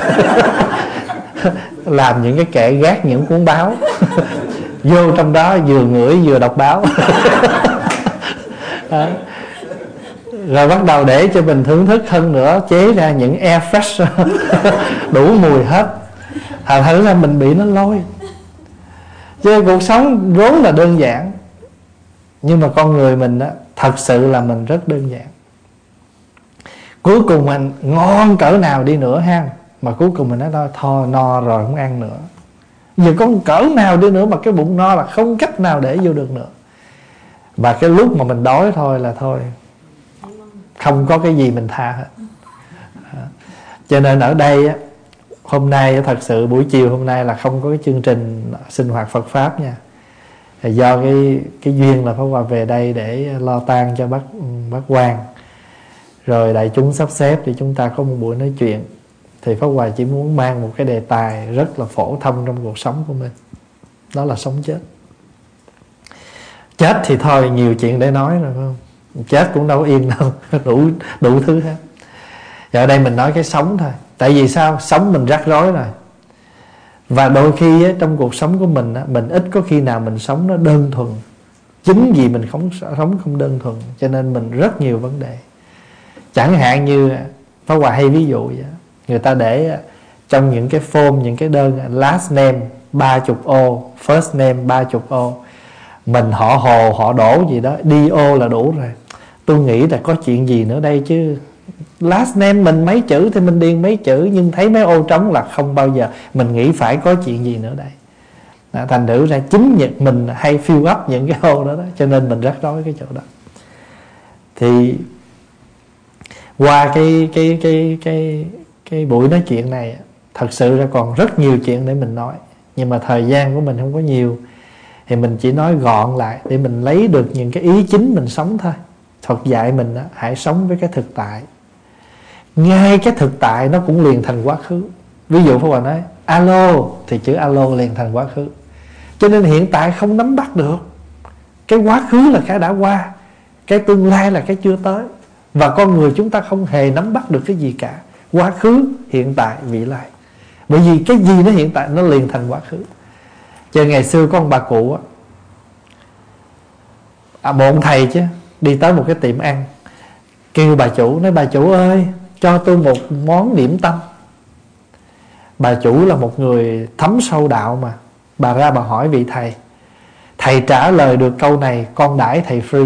S1: Làm những cái kệ gác những cuốn báo. Vô trong đó vừa ngửi vừa đọc báo. Đó. Rồi bắt đầu để cho mình thưởng thức hơn nữa, chế ra những air fresh. Đủ mùi hết. Thành thử ra mình bị nó lôi. Chứ cuộc sống vốn là đơn giản, nhưng mà con người mình á, thật sự là mình rất đơn giản. Cuối cùng mình ngon cỡ nào đi nữa ha, mà cuối cùng mình nói thôi, thôi no rồi không ăn nữa. Giờ con cỡ nào đi nữa mà cái bụng no là không cách nào để vô được nữa. Và cái lúc mà mình đói thôi là thôi, không có cái gì mình tha hết. Cho nên ở đây á, hôm nay thật sự buổi chiều hôm nay là không có cái chương trình sinh hoạt Phật Pháp nha. Thì do cái cái duyên là Pháp Hòa về đây để lo tang cho bác bác Quang, rồi đại chúng sắp xếp thì chúng ta có một buổi nói chuyện. Thì Pháp Hòa chỉ muốn mang một cái đề tài rất là phổ thông trong cuộc sống của mình, đó là sống chết. Chết thì thôi nhiều chuyện để nói rồi phải không? Chết cũng đâu yên đâu, đủ đủ thứ hết. Và ở đây mình nói cái sống thôi. Tại vì sao? Sống mình rắc rối rồi. Và đôi khi á, trong cuộc sống của mình á, mình ít có khi nào mình sống nó đơn thuần. Chính vì mình không sống không đơn thuần, cho nên mình rất nhiều vấn đề. Chẳng hạn như Pháp Hòa hay ví dụ vậy, người ta để trong những cái form, những cái đơn last name ba chục ô, first name ba chục ô, mình họ Hồ họ Đỗ gì đó, đi ô là đủ rồi. Tôi nghĩ là có chuyện gì nữa đây chứ. Last name mình mấy chữ thì mình điền mấy chữ, nhưng thấy mấy ô trống là không bao giờ mình nghĩ phải có chuyện gì nữa đây. Đó, thành thử ra chính nhật mình hay fill up những cái ô đó, đó cho nên mình rắc rối cái chỗ đó. Thì qua cái cái cái cái cái buổi nói chuyện này, thật sự ra còn rất nhiều chuyện để mình nói, nhưng mà thời gian của mình không có nhiều, thì mình chỉ nói gọn lại để mình lấy được những cái ý chính mình sống thôi. Phật dạy mình đó, hãy sống với cái thực tại. Ngay cái thực tại nó cũng liền thành quá khứ. Ví dụ Pháp Hòa nói alo thì chữ alo liền thành quá khứ. Cho nên hiện tại không nắm bắt được. Cái quá khứ là cái đã qua, cái tương lai là cái chưa tới. Và con người chúng ta không hề nắm bắt được cái gì cả. Quá khứ, hiện tại, vị lai. Bởi vì cái gì nó hiện tại nó liền thành quá khứ. Cho ngày xưa có một bà cụ á, à, một ông thầy chứ, đi tới một cái tiệm ăn, kêu bà chủ, nói bà chủ ơi, cho tôi một món điểm tâm. Bà chủ là một người thấm sâu đạo mà. Bà ra bà hỏi vị thầy. Thầy trả lời được câu này, con đãi thầy free.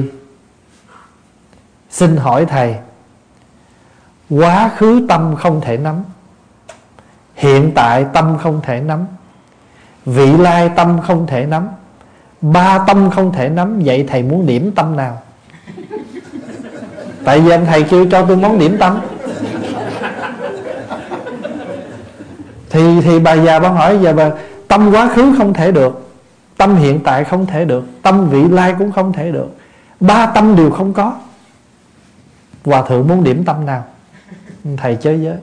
S1: Xin hỏi thầy, quá khứ tâm không thể nắm, hiện tại tâm không thể nắm, vị lai tâm không thể nắm, ba tâm không thể nắm, vậy thầy muốn điểm tâm nào? Tại vì anh thầy kêu cho tôi món điểm tâm. Thì thì bà già bà hỏi giờ bà, tâm quá khứ không thể được, tâm hiện tại không thể được, tâm vị lai cũng không thể được, ba tâm đều không có. Hòa thượng muốn điểm tâm nào? Thầy chơi với.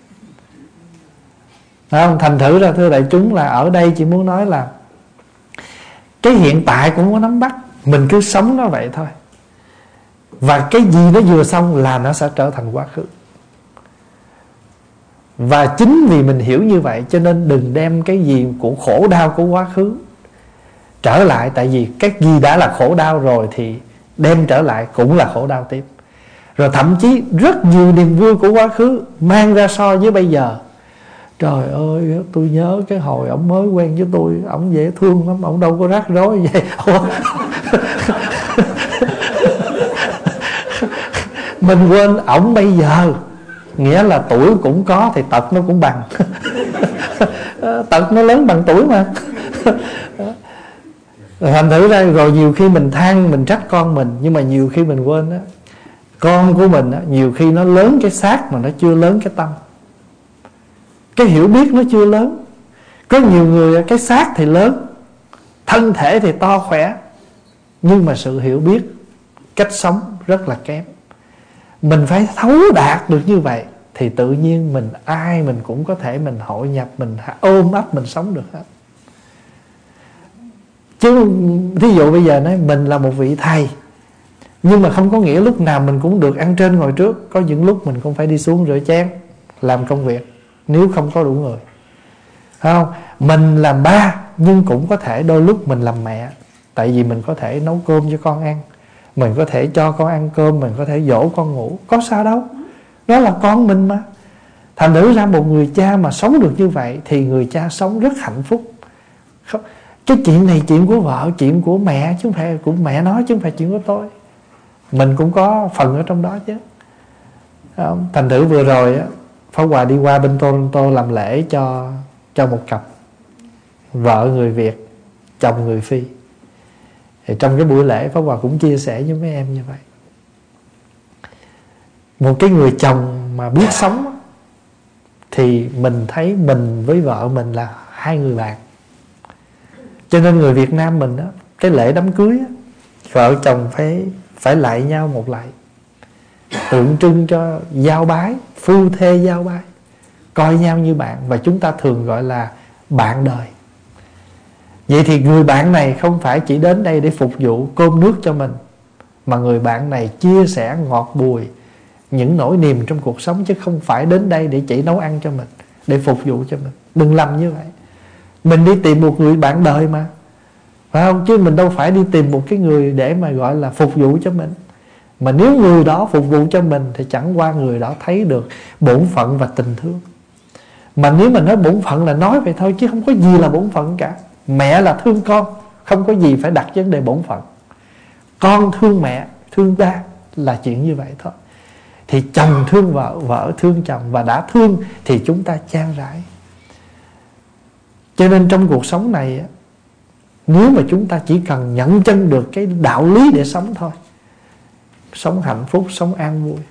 S1: Không, thành thử ra thưa đại chúng là ở đây chỉ muốn nói là cái hiện tại cũng có nắm bắt, mình cứ sống nó vậy thôi. Và cái gì nó vừa xong là nó sẽ trở thành quá khứ. Và chính vì mình hiểu như vậy cho nên đừng đem cái gì của khổ đau của quá khứ trở lại. Tại vì cái gì đã là khổ đau rồi thì đem trở lại cũng là khổ đau tiếp. Rồi thậm chí rất nhiều niềm vui của quá khứ mang ra so với bây giờ. Trời ơi, tôi nhớ cái hồi ổng mới quen với tôi, ổng dễ thương lắm, ổng đâu có rắc rối vậy. Mình quên ổng bây giờ, nghĩa là tuổi cũng có thì tật nó cũng bằng. Tật nó lớn bằng tuổi mà. Thành thử ra rồi nhiều khi mình than, mình trách con mình, nhưng mà nhiều khi mình quên đó, con của mình á, nhiều khi nó lớn cái xác mà nó chưa lớn cái tâm. Cái hiểu biết nó chưa lớn. Có nhiều người cái xác thì lớn, thân thể thì to khỏe, nhưng mà sự hiểu biết, cách sống rất là kém. Mình phải thấu đạt được như vậy thì tự nhiên mình ai mình cũng có thể mình hội nhập, mình ôm ấp, mình sống được hết. Chứ ví dụ bây giờ nói mình là một vị thầy, nhưng mà không có nghĩa lúc nào mình cũng được ăn trên ngồi trước. Có những lúc mình cũng phải đi xuống rửa chén, làm công việc nếu không có đủ người. Không? Mình làm ba nhưng cũng có thể đôi lúc mình làm mẹ. Tại vì mình có thể nấu cơm cho con ăn, mình có thể cho con ăn cơm, mình có thể dỗ con ngủ. Có sao đâu, đó là con mình mà. Thành thử ra một người cha mà sống được như vậy thì người cha sống rất hạnh phúc. Không, cái chuyện này chuyện của vợ, chuyện của mẹ, chứ không phải của mẹ nói, chứ không phải chuyện của tôi. Mình cũng có phần ở trong đó chứ. Thành thử vừa rồi á, Pháp Hòa đi qua bên Toronto làm lễ cho cho một cặp vợ người Việt, chồng người Phi. Thì trong cái buổi lễ Pháp Hòa cũng chia sẻ với mấy em như vậy. Một cái người chồng mà biết sống thì mình thấy mình với vợ mình là hai người bạn. Cho nên người Việt Nam mình á, cái lễ đám cưới á, vợ chồng phải phải lạy nhau một lạy, tượng trưng cho giao bái, phu thê giao bái, coi nhau như bạn. Và chúng ta thường gọi là bạn đời. Vậy thì người bạn này không phải chỉ đến đây để phục vụ cơm nước cho mình, mà người bạn này chia sẻ ngọt bùi những nỗi niềm trong cuộc sống, chứ không phải đến đây để chỉ nấu ăn cho mình, để phục vụ cho mình. Đừng làm như vậy. Mình đi tìm một người bạn đời mà, phải không? Chứ mình đâu phải đi tìm một cái người để mà gọi là phục vụ cho mình. Mà nếu người đó phục vụ cho mình thì chẳng qua người đó thấy được bổn phận và tình thương. Mà nếu mà nói bổn phận là nói vậy thôi, chứ không có gì là bổn phận cả. Mẹ là thương con, không có gì phải đặt vấn đề bổn phận. Con thương mẹ, thương ba là chuyện như vậy thôi. Thì chồng thương vợ, vợ thương chồng, và đã thương thì chúng ta chan rãi. Cho nên trong cuộc sống này, nếu mà chúng ta chỉ cần nhận chân được cái đạo lý để sống thôi, sống hạnh phúc, sống an vui.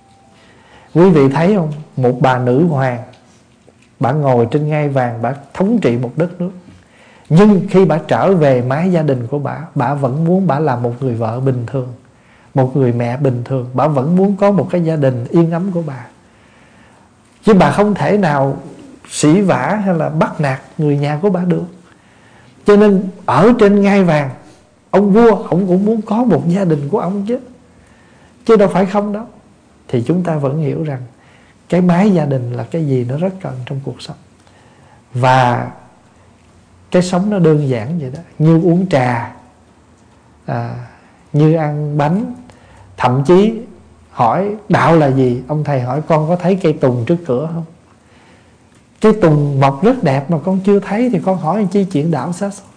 S1: Quý vị thấy không? Một bà nữ hoàng, bà ngồi trên ngai vàng, bà thống trị một đất nước. Nhưng khi bà trở về mái gia đình của bà, bà vẫn muốn bà là một người vợ bình thường, một người mẹ bình thường. Bà vẫn muốn có một cái gia đình yên ấm của bà. Chứ bà không thể nào sỉ vả hay là bắt nạt người nhà của bà được. Cho nên ở trên ngai vàng, ông vua ông cũng muốn có một gia đình của ông chứ, chứ đâu phải không đâu. Thì chúng ta vẫn hiểu rằng cái mái gia đình là cái gì nó rất cần trong cuộc sống. Và cái sống nó đơn giản vậy đó, như uống trà, à, như ăn bánh. Thậm chí hỏi đạo là gì, ông thầy hỏi con có thấy cây tùng trước cửa không? Cây tùng mọc rất đẹp mà con chưa thấy thì con hỏi chi chuyện đạo xa xôi.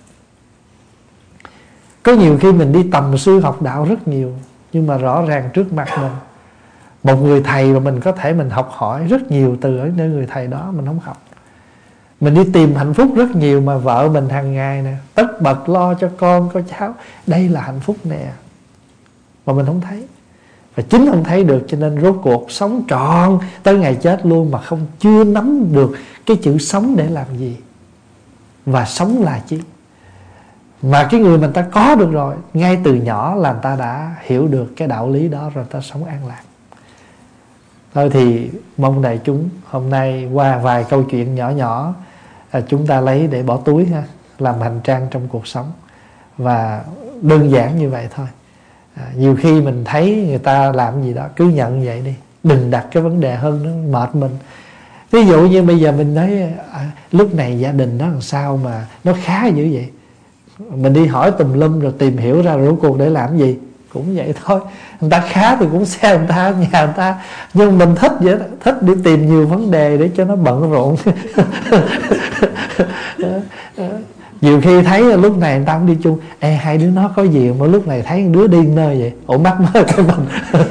S1: Có nhiều khi mình đi tầm sư học đạo rất nhiều, nhưng mà rõ ràng trước mặt mình một người thầy mà mình có thể mình học hỏi rất nhiều từ ở nơi người thầy đó, mình không học. Mình đi tìm hạnh phúc rất nhiều, mà vợ mình hàng ngày nè, tất bật lo cho con, có cháu, đây là hạnh phúc nè, mà mình không thấy. Và chính không thấy được, cho nên rốt cuộc sống trọn tới ngày chết luôn mà không chưa nắm được cái chữ sống để làm gì, và sống là chi. Mà cái người mình ta có được rồi, ngay từ nhỏ là người ta đã hiểu được cái đạo lý đó rồi, ta sống an lạc. Thôi thì mong đại chúng hôm nay qua vài câu chuyện nhỏ nhỏ, à, chúng ta lấy để bỏ túi ha, làm hành trang trong cuộc sống. Và đơn giản như vậy thôi. à, Nhiều khi mình thấy người ta làm gì đó, cứ nhận vậy đi, đừng đặt cái vấn đề hơn nó mệt mình. Ví dụ như bây giờ mình nói à, lúc này gia đình nó làm sao mà nó khá dữ vậy, mình đi hỏi tùm lum rồi tìm hiểu ra rồi cuộc để làm gì. Cũng vậy thôi, người ta khá thì cũng xe người ta, nhà người ta. Nhưng mình thích vậy đó, thích đi tìm nhiều vấn đề để cho nó bận rộn. Nhiều khi thấy lúc này người ta không đi chung, ê hai đứa nó có gì mà lúc này thấy đứa đi nơi vậy, ủa mắc mơ cái mình.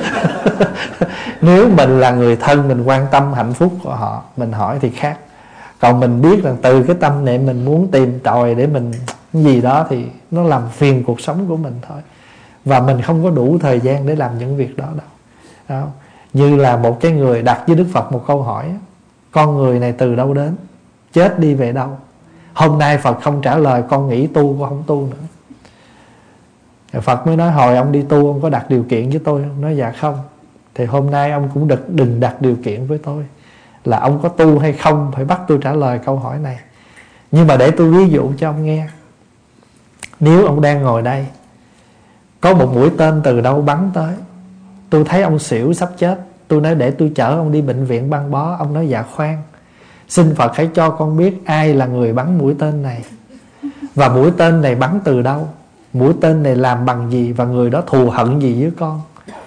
S1: Nếu mình là người thân, mình quan tâm hạnh phúc của họ, mình hỏi thì khác. Còn mình biết rằng từ cái tâm niệm mình muốn tìm tòi để mình gì đó, thì nó làm phiền cuộc sống của mình thôi. Và mình không có đủ thời gian để làm những việc đó đâu. Đó. Như là một cái người đặt với Đức Phật một câu hỏi, con người này từ đâu đến, chết đi về đâu? Hôm nay Phật không trả lời, con nghĩ tu con không tu nữa. Phật mới nói hồi ông đi tu ông có đặt điều kiện với tôi không? Nói dạ không. Thì hôm nay ông cũng đừng, đừng đặt điều kiện với tôi là ông có tu hay không, phải bắt tôi trả lời câu hỏi này. Nhưng mà để tôi ví dụ cho ông nghe. Nếu ông đang ngồi đây, có một mũi tên từ đâu bắn tới, tôi thấy ông xỉu sắp chết, tôi nói để tôi chở ông đi bệnh viện băng bó. Ông nói dạ khoan, xin Phật hãy cho con biết ai là người bắn mũi tên này, và mũi tên này bắn từ đâu, mũi tên này làm bằng gì, và người đó thù hận gì với con.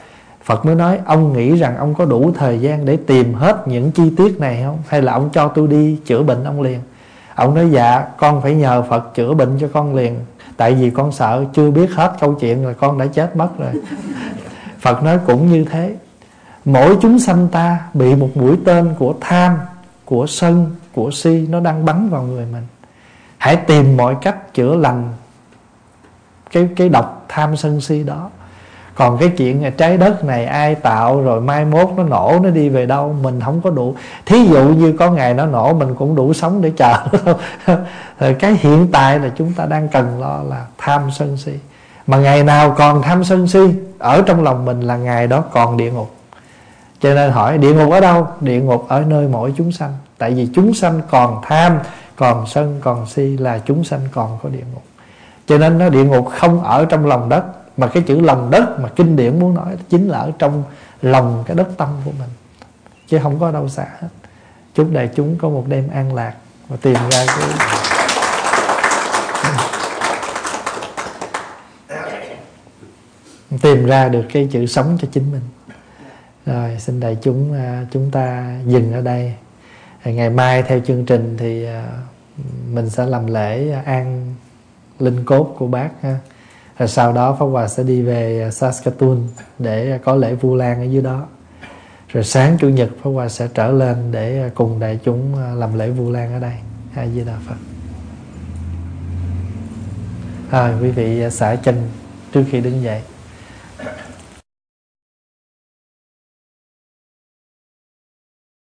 S1: Phật mới nói ông nghĩ rằng ông có đủ thời gian để tìm hết những chi tiết này không? Hay là ông cho tôi đi chữa bệnh ông liền? Ông nói dạ con phải nhờ Phật chữa bệnh cho con liền. Tại vì con sợ chưa biết hết câu chuyện là con đã chết mất rồi. Phật nói cũng như thế. Mỗi chúng sanh ta bị một mũi tên của tham, của sân, của si nó đang bắn vào người mình. Hãy tìm mọi cách chữa lành cái, cái độc tham sân si đó. Còn cái chuyện trái đất này ai tạo rồi mai mốt nó nổ nó đi về đâu, mình không có đủ. Thí dụ như có ngày nó nổ mình cũng đủ sống để chờ. Rồi cái hiện tại là chúng ta đang cần lo là tham sân si. Mà ngày nào còn tham sân si ở trong lòng mình là ngày đó còn địa ngục. Cho nên hỏi địa ngục ở đâu? Địa ngục ở nơi mỗi chúng sanh. Tại vì chúng sanh còn tham, còn sân, còn si là chúng sanh còn có địa ngục. Cho nên nó địa ngục không ở trong lòng đất. Mà cái chữ lòng đất mà kinh điển muốn nói chính là ở trong lòng cái đất tâm của mình, chứ không có đâu xa hết. Chúc đại chúng có một đêm an lạc và tìm ra cái tìm ra được cái chữ sống cho chính mình. Rồi xin đại chúng chúng ta dừng ở đây. Ngày mai theo chương trình thì mình sẽ làm lễ an linh cốt của bác ha. Rồi sau đó Pháp Hòa sẽ đi về Saskatoon để có lễ Vu Lan ở dưới đó. Rồi sáng Chủ nhật Pháp Hòa sẽ trở lên để cùng đại chúng làm lễ Vu Lan ở đây. A Di Đà Phật. Rồi quý vị xả chân trước khi đứng dậy.